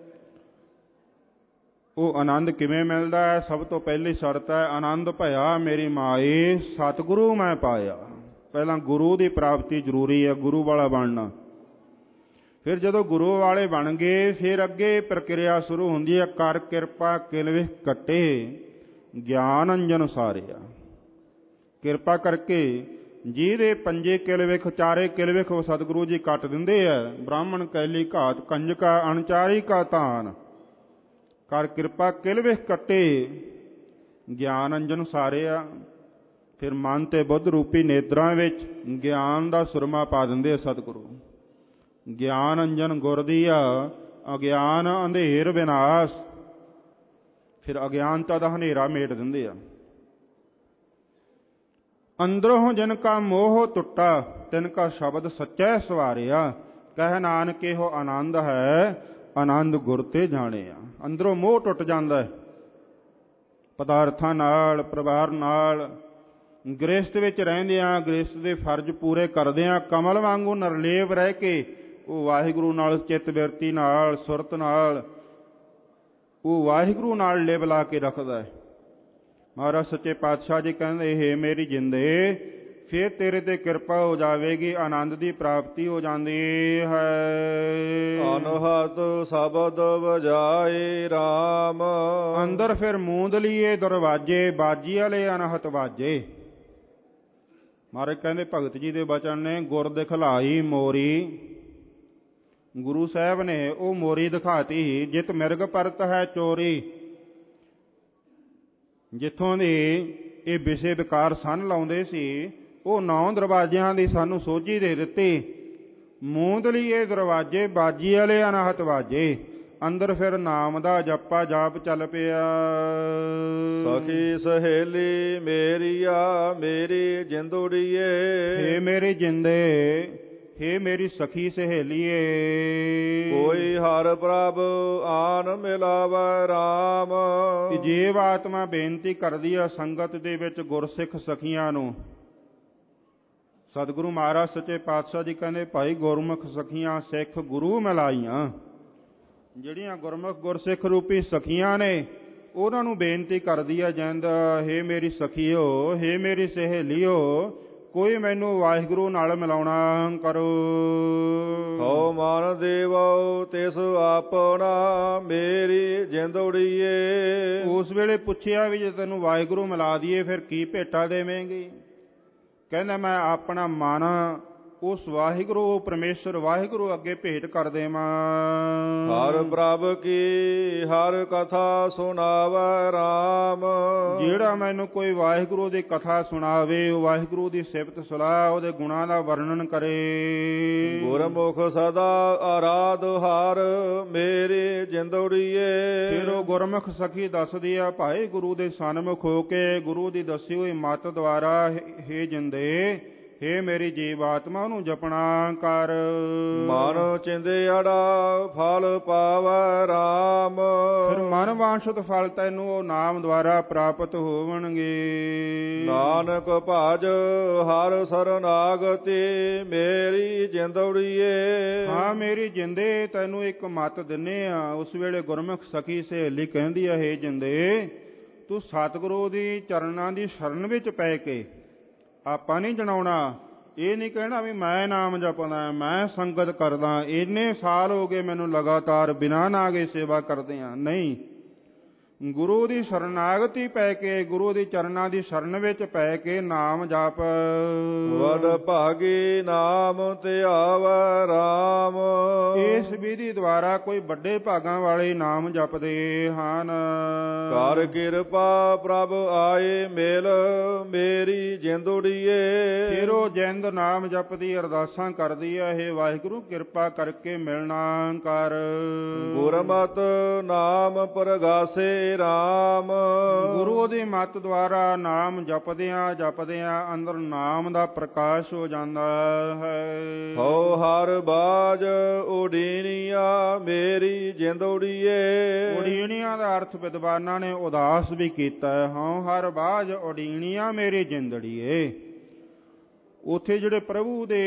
Speaker 1: ਉਹ ਆਨੰਦ ਕਿਵੇਂ ਮਿਲਦਾ ਹੈ? ਸਭ ਤੋਂ ਪਹਿਲੀ ਸ਼ਰਤ ਹੈ ਆਨੰਦ ਭਇਆ ਮੇਰੀ ਮਾਏ, ਸਤਿਗੁਰੂ ਮੈਂ ਪਾਇਆ। ਪਹਿਲਾਂ ਗੁਰੂ ਦੀ ਪ੍ਰਾਪਤੀ ਜ਼ਰੂਰੀ ਹੈ, ਗੁਰੂ ਵਾਲਾ ਬਣਨਾ। ਫਿਰ ਜਦੋਂ ਗੁਰੂ ਵਾਲੇ ਬਣ ਗਏ, ਫਿਰ ਅੱਗੇ ਪ੍ਰਕਿਰਿਆ ਸ਼ੁਰੂ ਹੁੰਦੀ ਹੈ। ਕਰ ਕਿਰਪਾ ਕਿਲਵਿਖ ਕੱਟੇ, ਗਿਆਨ ਅੰਜਨ ਸਾਰਿਆ। ਕਿਰਪਾ ਕਰਕੇ ਜਿਹਦੇ ਪੰਜੇ ਕਿਲਵਿਖ, ਚਾਰੇ ਕਿਲਵਿਖ ਉਹ ਸਤਿਗੁਰੂ ਜੀ ਕੱਟ ਦਿੰਦੇ ਆ। ਬ੍ਰਾਹਮਣ ਕੈਲੀ ਘਾਤ ਕੰਜਕਾ ਅਣਚਾਰੀ ਕਾ ਤਾਨ। ਕਰ ਕਿਰਪਾ ਕਿਲਵਿਖ ਕੱਟੇ, ਗਿਆਨ ਅੰਜਨ ਸਾਰਿਆ। ਫਿਰ ਮਨ ਤੇ ਬੁੱਧ ਰੂਪੀ ਨੇਤਰਾਂ ਵਿੱਚ ਗਿਆਨ ਦਾ ਸੁਰਮਾ ਪਾ ਦਿੰਦੇ ਆ ਸਤਿਗੁਰੂ। ਗਿਆਨ ਅੰਜਨ ਗੁਰ ਦੀਆ, ਅਗਿਆਨ ਅੰਧੇਰ ਵਿਨਾਸ਼। ਫਿਰ ਅਗਿਆਨਤਾ ਦਾ ਹਨੇਰਾ ਮੇਟ ਦਿੰਦੇ ਆ। ਅੰਦਰੋਂ ਜਿਨ ਕਾ ਮੋਹ ਟੁੱਟਾ, ਤਿਨ ਕਾ ਸ਼ਬਦ ਸੱਚੈ ਸਵਾਰਿਆ। ਕਹਿ ਨਾਨਕ ਇਹੋ ਆਨੰਦ ਹੈ, ਆਨੰਦ ਗੁਰ ਤੇ ਜਾਣਿਆ। ਅੰਦਰੋਂ ਮੋਹ ਟੁੱਟ ਜਾਂਦਾ ਹੈ ਪਦਾਰਥਾਂ ਨਾਲ, ਪਰਿਵਾਰ ਨਾਲ। ਗ੍ਰਸਥ ਵਿੱਚ ਰਹਿੰਦਿਆਂ ਗ੍ਰਸਥ ਦੇ ਫਰਜ਼ ਪੂਰੇ ਕਰਦਿਆਂ ਕਮਲ ਵਾਂਗੂ ਨਿਰਲੇਪ ਰਹਿ ਕੇ ਉਹ ਵਾਹਿਗੁਰੂ ਨਾਲ ਚਿੱਤ ਬਿਰਤੀ ਨਾਲ, ਸੁਰਤ ਨਾਲ, ਉਹ ਵਾਹਿਗੁਰੂ ਨਾਲ ਲਿਵ ਲਾ ਕੇ ਰੱਖਦਾ ਹੈ। ਮਹਾਰਾਜ ਸੱਚੇ ਪਾਤਸ਼ਾਹ ਜੀ ਕਹਿੰਦੇ, ਹੇ ਮੇਰੀ ਜਿੰਦੇ, ਫਿਰ ਤੇਰੇ ਤੇ ਕਿਰਪਾ ਹੋ ਜਾਵੇਗੀ, ਆਨੰਦ ਦੀ ਪ੍ਰਾਪਤੀ ਹੋ ਜਾਂਦੀ ਹੈ।
Speaker 2: ਅਨਹਦ ਸ਼ਬਦ ਵਜਾਏ ਰਾਮ।
Speaker 1: ਅੰਦਰ ਫਿਰ ਮੂੰਦ ਲਈਏ ਦਰਵਾਜੇ, ਬਾਜੀ ਵਾਲੇ ਅਨਹਤ ਵਾਜੇ। ਮਹਾਰਾਜ ਕਹਿੰਦੇ ਭਗਤ ਜੀ ਦੇ ਬਚਨ ਨੇ, ਗੁਰ ਦਿਖਲਾਈ ਮੋਰੀ। ਗੁਰੂ ਸਾਹਿਬ ਨੇ ਉਹ ਮੋਰੀ ਦਿਖਾਤੀ, ਜਿਤ ਮਿਰਗ ਪਰਤ ਹੈ ਚੋਰੀ। ਜਿੱਥੋਂ ਦੀ ਇਹ ਵਿਸ਼ੇ ਵਿਕਾਰ ਸੰਨ ਲਾਉਂਦੇ ਸੀ, ਉਹ ਨੌ ਦਰਵਾਜ਼ਿਆਂ ਦੀ ਸਾਨੂੰ ਸੋਝੀ ਦੇ ਦਿੱਤੀ। ਮੂੰਦ ਲਈਏ ਦਰਵਾਜੇ, ਬਾਜੀ ਵਾਲੇ ਅਨਹਤ ਵਾਜੇ। ਅੰਦਰ ਫਿਰ ਨਾਮ ਦਾ ਜਪਾ ਜਾਪ ਚੱਲ ਪਿਆ।
Speaker 2: ਸਖੀ ਸਹੇਲੀ ਮੇਰੀਆ, ਮੇਰੀ ਜਿੰਦੜੀਏ।
Speaker 1: ਹੇ ਮੇਰੀ ਜਿੰਦੇ, ਹੇ ਮੇਰੀ ਸਖੀ ਸਹੇਲੀਏ।
Speaker 2: ਕੋਈ ਹਰ ਪ੍ਰਭ ਆਨ ਮਿਲਾਵੈ ਰਾਮ।
Speaker 1: ਜੀਵ ਆਤਮਾ ਬੇਨਤੀ ਕਰਦੀ ਆ ਸੰਗਤ ਦੇ ਵਿੱਚ ਗੁਰਸਿੱਖ ਸਖੀਆਂ ਨੂੰ। ਸਤਿਗੁਰੂ ਮਹਾਰਾਜ ਸੱਚੇ ਪਾਤਸ਼ਾਹ ਜੀ ਕਹਿੰਦੇ, ਭਾਈ ਗੁਰਮੁਖ ਸਖੀਆਂ ਸਿੱਖ ਗੁਰੂ ਮਿਲਾਈਆਂ। ਜਿਹੜੀਆਂ ਗੁਰਮੁਖ ਗੁਰਸਿੱਖ ਰੂਪੀ ਸਖੀਆਂ ਨੇ, ਉਹਨਾਂ ਨੂੰ ਬੇਨਤੀ ਕਰਦੀ ਆ ਜਿੰਦ, ਹੇ ਮੇਰੀ ਸਖੀਓ, ਹੇ ਮੇਰੀ ਸਹੇਲੀਓ, ਕੋਈ ਮੈਨੂੰ ਵਾਹਿਗੁਰੂ ਨਾਲ ਮਿਲਾਉਣਾ ਕਰੋ।
Speaker 2: ਹਉ ਮਨ ਦੇਵੋ ਤਿਸ ਆਪਣਾ, ਮੇਰੀ ਜਿੰਦੜੀਏ।
Speaker 1: ਉਸ ਵੇਲੇ ਪੁੱਛਿਆ ਵੀ ਜੇ ਤੈਨੂੰ ਵਾਹਿਗੁਰੂ ਮਿਲਾ ਦਈਏ ਫਿਰ ਕੀ ਭੇਟਾ ਦੇਵੇਂਗੀ? ਕਹਿੰਦਾ ਮੈਂ ਆਪਣਾ ਮਨ ਉਸ ਵਾਹਿਗੁਰੂ ਪਰਮੇਸ਼ਰ ਵਾਹਿਗੁਰੂ ਅੱਗੇ ਭੇਟ ਕਰ ਦੇਵਾਂ।
Speaker 2: ਹਰ ਪ੍ਰਭ ਕੀ ਹਰ ਕਥਾ ਸੁਣਾਵੈ ਰਾਮ।
Speaker 1: ਜਿਹੜਾ ਮੈਨੂੰ ਕੋਈ ਵਾਹਿਗੁਰੂ ਦੀ ਕਥਾ ਸੁਣਾਵੇ, ਉਹ ਵਾਹਿਗੁਰੂ ਦੀ ਸਿਫਤ ਸਲਾਹ, ਉਹਦੇ ਗੁਣਾਂ ਦਾ ਵਰਣਨ ਕਰੇ।
Speaker 2: ਗੁਰਮੁਖ ਸਦਾ ਆਰਾਧ ਹਰ, ਮੇਰੀ ਜਿੰਦੜੀਏ।
Speaker 1: ਫਿਰ ਉਹ ਗੁਰਮੁਖ ਸਖੀ ਦੱਸਦੀ ਆ, ਭਾਈ ਗੁਰੂ ਦੇ ਸਨਮੁਖ ਹੋ ਕੇ ਗੁਰੂ ਦੀ ਦੱਸੀ ਹੋਈ ਮੱਤ ਦੁਆਰਾ, ਹੇ ਜਿੰਦੇ, ਹੇ ਮੇਰੀ ਜੀਵ ਆਤਮਾ, ਉਹਨੂੰ ਜਪਣਾ ਕਰ।
Speaker 2: ਮਨ ਚਿੰਦਿਆੜਾ ਫਲ ਪਾਵੈ ਰਾਮ।
Speaker 1: ਫਿਰ ਮਨ ਵਾਂਛਿਤ ਫਲ ਤੈਨੂੰ ਉਹ ਨਾਮ ਦੁਆਰਾ ਪ੍ਰਾਪਤ ਹੋਵਣਗੇ।
Speaker 2: ਨਾਨਕ ਭਜ ਹਰ ਸਰਨਾਗਤੀ, ਮੇਰੀ ਜਿੰਦੜੀਏ।
Speaker 1: ਹਾਂ ਮੇਰੀ ਜਿੰਦੇ, ਤੈਨੂੰ ਇੱਕ ਮੱਤ ਦਿੰਨੇ ਆ। ਉਸ ਵੇਲੇ ਗੁਰਮੁਖ ਸਖੀ ਸਹੇਲੀ ਕਹਿੰਦੀ ਆ, ਹੇ ਜਿੰਦੇ, ਤੂੰ ਸਤਿਗੁਰੂ ਦੀ ਚਰਨਾਂ ਦੀ ਸ਼ਰਨ ਵਿੱਚ ਪੈ ਕੇ, ਆਪਾਂ ਨਹੀਂ ਜਣਾਉਣਾ, ਇਹ ਨਹੀਂ ਕਹਿਣਾ ਵੀ ਮੈਂ ਨਾਮ ਜਪਦਾ, ਮੈਂ ਸੰਗਤ ਕਰਦਾ, ਇੰਨੇ ਸਾਲ ਹੋ ਗਏ ਮੈਨੂੰ ਲਗਾਤਾਰ ਬਿਨਾਂ ਨਾਗੇ ਸੇਵਾ ਕਰਦੇ ਆ। ਨਹੀਂ, ਗੁਰੂ ਦੀ ਸ਼ਰਨਾਗਤੀ ਪੈ ਕੇ, ਗੁਰੂ ਦੀ ਚਰਨਾਂ ਦੀ ਸ਼ਰਨ ਵਿੱਚ ਪੈ ਕੇ ਨਾਮ ਜਪ।
Speaker 2: ਵਡ ਭਾਗੀ ਨਾਮ ਧਿਆਵੈ ਰਾਮ।
Speaker 1: ਇਸ ਵਿਧੀ ਦੁਆਰਾ ਕੋਈ ਵੱਡੇ ਭਾਗਾਂ ਵਾਲੇ ਨਾਮ ਜਪਦੇ ਹਨ।
Speaker 2: ਕਰ ਕਿਰਪਾ ਪ੍ਰਭ ਆਏ ਮਿਲ, ਮੇਰੀ ਜਿੰਦ ਉਡੀਏ।
Speaker 1: ਫਿਰ ਉਹ ਜਿੰਦ ਨਾਮ ਜਪਦੀ ਅਰਦਾਸਾਂ ਕਰਦੀ ਹੈ, ਹੇ ਵਾਹਿਗੁਰੂ ਕਿਰਪਾ ਕਰਕੇ ਮਿਲਣਾ ਕਰ।
Speaker 2: ਗੁਰਮਤਿ ਨਾਮ ਪ੍ਰਗਾਸੇ ਰਾਮ।
Speaker 1: ਗੁਰੂ ਦੀ ਮੱਤ ਦੁਆਰਾ ਨਾਮ ਜਪਦਿਆਂ ਜਪਦਿਆਂ ਅੰਦਰ ਨਾਮ ਦਾ ਪ੍ਰਕਾਸ਼ ਹੋ ਜਾਂਦਾ ਹੈ।
Speaker 2: ਹਉ ਹਰ ਬਾਜ ਉਡੀਨੀਆ, ਮੇਰੀ ਜਿੰਦ ਉਡੀਏ।
Speaker 1: ਉਡੀਣੀਆਂ ਦਾ ਅਰਥ ਵਿਦਵਾਨਾਂ ਨੇ ਉਦਾਸ ਵੀ ਕੀਤਾ ਹੈ। ਹਉ ਹਰ ਬਾਜ ਉਡੀਣੀਆਂ, ਮੇਰੀ ਜਿੰਦੜੀਏ। ਉੱਥੇ ਜਿਹੜੇ ਪ੍ਰਭੂ ਦੇ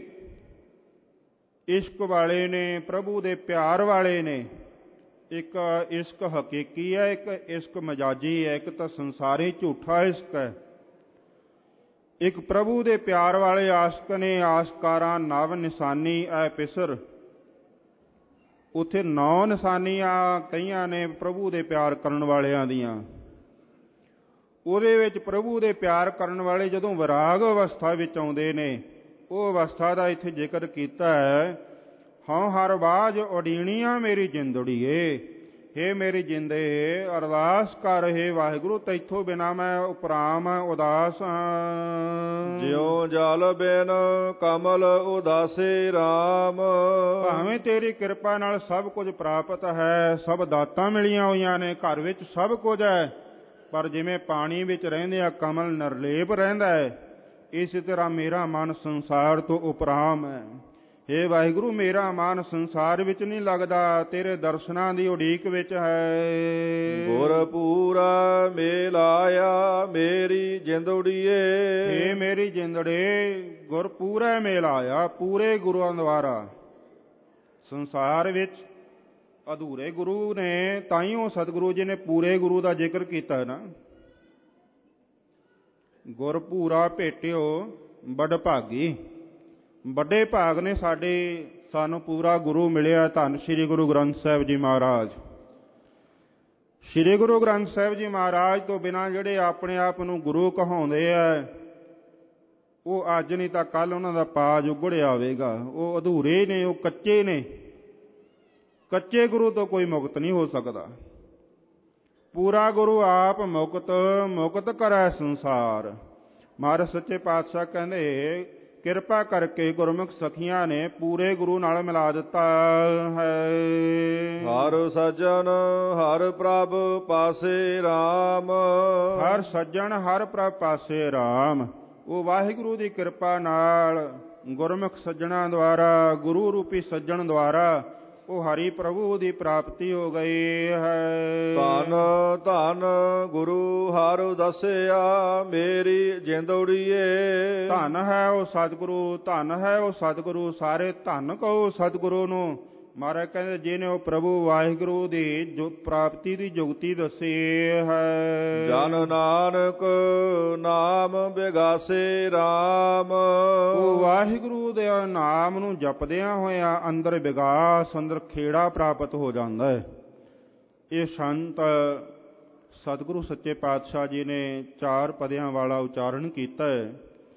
Speaker 1: ਇਸ਼ਕ ਵਾਲੇ ਨੇ, ਪ੍ਰਭੂ ਦੇ ਪਿਆਰ ਵਾਲੇ ਨੇ, ਇੱਕ ਇਸ਼ਕ ਹਕੀਕੀ ਹੈ, ਇੱਕ ਇਸ਼ਕ ਮਜਾਜੀ ਹੈ, ਇੱਕ ਤਾਂ ਸੰਸਾਰੀ ਝੂਠਾ ਇਸ਼ਕ ਹੈ। ਇੱਕ ਪ੍ਰਭੂ ਦੇ ਪਿਆਰ ਵਾਲੇ ਆਸ਼ਕ ਨੇ, ਆਸ਼ਕਾਰਾਂ ਨਵ ਨਿਸ਼ਾਨੀ ਐ ਪਿਸਰ। ਉੱਥੇ ਨੌ ਨਿਸ਼ਾਨੀਆਂ ਕਈਆਂ ਨੇ ਪ੍ਰਭੂ ਦੇ ਪਿਆਰ ਕਰਨ ਵਾਲਿਆਂ ਦੀਆਂ। ਉਹਦੇ ਵਿੱਚ ਪ੍ਰਭੂ ਦੇ ਪਿਆਰ ਕਰਨ ਵਾਲੇ ਜਦੋਂ ਵਿਰਾਗ ਅਵਸਥਾ ਵਿੱਚ ਆਉਂਦੇ ਨੇ, ਉਹ ਅਵਸਥਾ ਦਾ ਇੱਥੇ ਜ਼ਿਕਰ ਕੀਤਾ ਹੈ। ਹਉ ਹਰ ਬਾਜ ਉਡੀਣੀਆਂ, ਮੇਰੀ ਜਿੰਦੜੀਏ। ਹੇ ਮੇਰੀ ਜਿੰਦੇ, ਅਰਦਾਸ ਕਰ, ਹੇ ਵਾਹਿਗੁਰੂ ਤੈਥੋਂ ਬਿਨਾਂ ਮੈਂ ਉਪਰਾਮ ਉਦਾਸ ਹਾਂ।
Speaker 2: ਜਿਉ ਜਲ ਬਿਨ ਕਮਲ ਉਦਾਸੇ ਰਾਮ।
Speaker 1: ਭਾਵੇਂ ਤੇਰੀ ਕਿਰਪਾ ਨਾਲ ਸਭ ਕੁਝ ਪ੍ਰਾਪਤ ਹੈ, ਸਭ ਦਾਤਾਂ ਮਿਲੀਆਂ ਹੋਈਆਂ ਨੇ, ਘਰ ਵਿੱਚ ਸਭ ਕੁਝ ਹੈ, ਪਰ ਜਿਵੇਂ ਪਾਣੀ ਵਿੱਚ ਰਹਿੰਦੇ ਆ ਕਮਲ ਨਿਰਲੇਪ ਰਹਿੰਦਾ ਹੈ, ਇਸੇ ਤਰ੍ਹਾਂ ਮੇਰਾ ਮਨ ਸੰਸਾਰ ਤੋਂ ਉਪਰਾਮ ਹੈ। ਹੇ ਵਾਹਿਗੁਰੂ ਮੇਰਾ ਮਨ ਸੰਸਾਰ ਵਿੱਚ ਨਹੀਂ ਲੱਗਦਾ, ਤੇਰੇ ਦਰਸ਼ਨਾਂ ਦੀ ਉਡੀਕ ਵਿੱਚ ਹੈ।
Speaker 2: ਗੁਰ ਪੂਰਾ ਮੇਲ ਆਇਆ, ਮੇਰੀ ਜਿੰਦ ਉਡੀਏ।
Speaker 1: ਹੇ ਮੇਰੀ ਜਿੰਦੜੇ, ਗੁਰ ਪੂਰਾ ਮੇਲ ਆਇਆ, ਪੂਰੇ ਗੁਰੂਆਂ ਦੁਆਰਾ। ਸੰਸਾਰ ਵਿੱਚ ਅਧੂਰੇ ਗੁਰੂ ਨੇ, ਤਾਈਓ ਸਤਿਗੁਰੂ ਜੀ ਨੇ ਪੂਰੇ ਗੁਰੂ ਦਾ ਜ਼ਿਕਰ ਕੀਤਾ ਨਾ। ਗੁਰ ਪੂਰਾ ਭੇਟਿਓ ਬੜ ਭਾਗੀ। ਵੱਡੇ ਭਾਗ ਨੇ ਸਾਡੇ, ਸਾਨੂੰ ਪੂਰਾ ਗੁਰੂ ਮਿਲਿਆ। ਧੰਨ ਸ੍ਰੀ ਗੁਰੂ ਗ੍ਰੰਥ ਸਾਹਿਬ ਜੀ ਮਹਾਰਾਜ। ਸ੍ਰੀ ਗੁਰੂ ਗ੍ਰੰਥ ਸਾਹਿਬ ਜੀ ਮਹਾਰਾਜ ਤੋਂ ਬਿਨਾਂ ਜਿਹੜੇ ਆਪਣੇ ਆਪ ਨੂੰ ਗੁਰੂ ਕਹਾਉਂਦੇ ਆ, ਉਹ ਅੱਜ ਨਹੀਂ ਤਾਂ ਕੱਲ ਉਹਨਾਂ ਦਾ ਪਾਜ ਉਗੜ ਆਵੇਗਾ। ਉਹ ਅਧੂਰੇ ਨੇ, ਉਹ ਕੱਚੇ ਨੇ। ਕੱਚੇ ਗੁਰੂ ਤੋਂ ਕੋਈ ਮੁਕਤ ਨਹੀਂ ਹੋ ਸਕਦਾ। ਪੂਰਾ ਗੁਰੂ ਆਪ ਮੁਕਤ, ਮੁਕਤ ਕਰੈ ਸੰਸਾਰ। ਮਹਾਰਾਜ ਸੱਚੇ ਪਾਤਸ਼ਾਹ ਕਹਿੰਦੇ, ਕਿਰਪਾ ਕਰਕੇ ਗੁਰਮੁਖ ਸਖੀਆਂ ਨੇ ਪੂਰੇ ਗੁਰੂ ਨਾਲ ਮਿਲਾ ਦਿੱਤਾ ਹੈ।
Speaker 2: ਹਰ ਸੱਜਣ ਹਰ ਪ੍ਰਭ ਪਾਸੇ ਰਾਮ।
Speaker 1: ਹਰ ਸੱਜਣ ਹਰ ਪ੍ਰਭ ਪਾਸੇ ਰਾਮ। ਉਹ ਵਾਹਿਗੁਰੂ ਦੀ ਕਿਰਪਾ ਨਾਲ ਗੁਰਮੁਖ ਸੱਜਣਾ ਦੁਆਰਾ, ਗੁਰੂ ਰੂਪੀ ਸੱਜਣ ਦੁਆਰਾ ਉਹ ਹਰੀ ਪ੍ਰਭੂ ਦੀ ਪ੍ਰਾਪਤੀ ਹੋ ਗਈ ਹੈ।
Speaker 2: ਧੰਨ ਧੰਨ ਗੁਰੂ ਹਰ ਦੱਸਿਆ, ਮੇਰੀ ਜਿੰਦ ਉਡੀਏ।
Speaker 1: ਧੰਨ ਹੈ ਉਹ ਸਤਿਗੁਰੂ, ਧੰਨ ਹੈ ਉਹ ਸਤਿਗੁਰੂ। ਸਾਰੇ ਧੰਨ ਕਹੋ ਸਤਿਗੁਰੂ ਨੂੰ। ਮਹਾਰਾਜ ਕਹਿੰਦੇ, ਜਿਹਨੇ ਉਹ ਪ੍ਰਭੂ ਵਾਹਿਗੁਰੂ ਦੀ ਜੋ ਪ੍ਰਾਪਤੀ ਦੀ ਜੁਗਤੀ ਦੱਸੀ ਹੈ।
Speaker 2: ਜਨ ਨਾਨਕ ਨਾਮ ਬਿਗਾਸੇ ਰਾਮ।
Speaker 1: ਉਹ ਵਾਹਿਗੁਰੂ ਦੇ ਨਾਮ ਨੂੰ ਜਪਦਿਆਂ ਹੋਇਆਂ ਅੰਦਰ ਵਿਗਾਸ, ਅੰਦਰ ਖੇੜਾ ਪ੍ਰਾਪਤ ਹੋ ਜਾਂਦਾ ਹੈ। ਇਹ ਸੰਤ ਸਤਿਗੁਰੂ ਸੱਚੇ ਪਾਤਸ਼ਾਹ ਜੀ ਨੇ ਚਾਰ ਪਦਿਆਂ ਵਾਲਾ ਉਚਾਰਨ ਕੀਤਾ ਹੈ।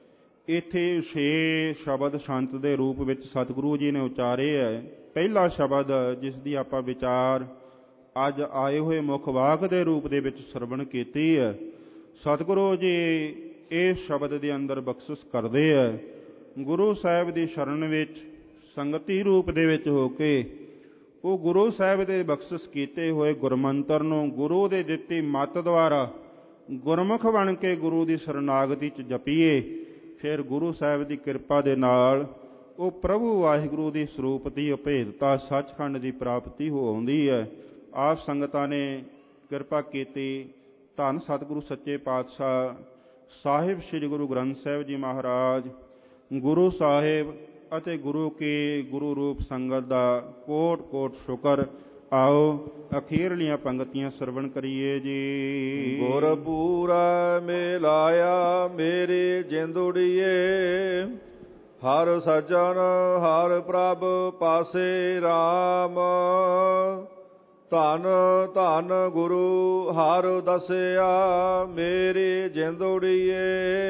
Speaker 1: ਇੱਥੇ ਛੇ ਸ਼ਬਦ ਸੰਤ ਦੇ ਰੂਪ ਵਿੱਚ ਸਤਿਗੁਰੂ ਜੀ ਨੇ ਉਚਾਰੇ ਹੈ। ਪਹਿਲਾ ਸ਼ਬਦ ਜਿਸ ਦੀ ਆਪਾਂ ਵਿਚਾਰ ਅੱਜ ਆਏ ਹੋਏ ਮੁੱਖ ਵਾਕ ਦੇ ਰੂਪ ਦੇ ਵਿੱਚ ਸਰਵਣ ਕੀਤੀ ਹੈ। ਸਤਿਗੁਰੂ ਜੀ ਇਸ ਸ਼ਬਦ ਦੇ ਅੰਦਰ ਬਖਸ਼ਿਸ਼ ਕਰਦੇ ਹੈ। ਗੁਰੂ ਸਾਹਿਬ ਦੀ ਸ਼ਰਨ ਵਿੱਚ ਸੰਗਤੀ ਰੂਪ ਦੇ ਵਿੱਚ ਹੋ ਕੇ ਉਹ ਗੁਰੂ ਸਾਹਿਬ ਦੇ ਬਖਸ਼ਿਸ਼ ਕੀਤੇ ਹੋਏ ਗੁਰਮੰਤਰ ਨੂੰ ਗੁਰੂ ਦੇ ਦਿੱਤੀ ਮੱਤ ਦੁਆਰਾ ਗੁਰਮੁਖ ਬਣ ਕੇ ਗੁਰੂ ਦੀ ਸ਼ਰਨਾਗਤੀ 'ਚ ਜਪੀਏ। ਫਿਰ ਗੁਰੂ ਸਾਹਿਬ ਦੀ ਕਿਰਪਾ ਦੇ ਨਾਲ ਉਹ ਪ੍ਰਭੂ ਵਾਹਿਗੁਰੂ ਦੀ ਸਰੂਪ ਦੀ ਅਭੇਦਤਾ ਸੱਚਖੰਡ ਦੀ ਪ੍ਰਾਪਤੀ ਹੋ ਆਉਂਦੀ ਹੈ। ਆਪ ਸੰਗਤਾਂ ਨੇ ਕਿਰਪਾ ਕੀਤੀ। ਧੰਨ ਸਤਿਗੁਰੂ ਸੱਚੇ ਪਾਤਸ਼ਾਹ ਸਾਹਿਬ ਸ੍ਰੀ ਗੁਰੂ ਗ੍ਰੰਥ ਸਾਹਿਬ ਜੀ ਮਹਾਰਾਜ, ਗੁਰੂ ਸਾਹਿਬ ਅਤੇ ਗੁਰੂ ਕੀ ਗੁਰੂ ਰੂਪ ਸੰਗਤ ਦਾ ਕੋਟ ਕੋਟ ਸ਼ੁਕਰ। ਆਓ ਅਖੀਰਲੀਆਂ ਪੰਗਤੀਆਂ ਸਰਵਣ ਕਰੀਏ ਜੀ।
Speaker 2: ਗੁਰ ਪੂਰਾ ਮਿਲਾਇਆ, ਮੇਰੀ ਜਿੰਦ ਉਡੀਏ। ਹਰ ਸੱਜਣ ਹਰ ਪ੍ਰਭ ਪਾਸੇ RAM। ਧੰਨ ਧੰਨ ਗੁਰੂ ਹਰ ਦਸਿਆ ਮੇਰੀ ਜਿੰਦੜੀਏ।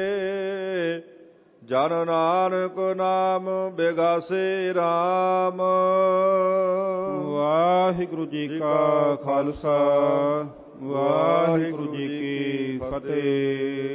Speaker 2: ਜਨ ਨਾਨਕ ਨਾਮ ਬਿਗਾਸੇ RAM।
Speaker 1: ਵਾਹਿਗੁਰੂ ਜੀ ਕਾ ਖਾਲਸਾ ਵਾਹਿਗੁਰੂ ਜੀ ਕੀ ਫਤਿਹ।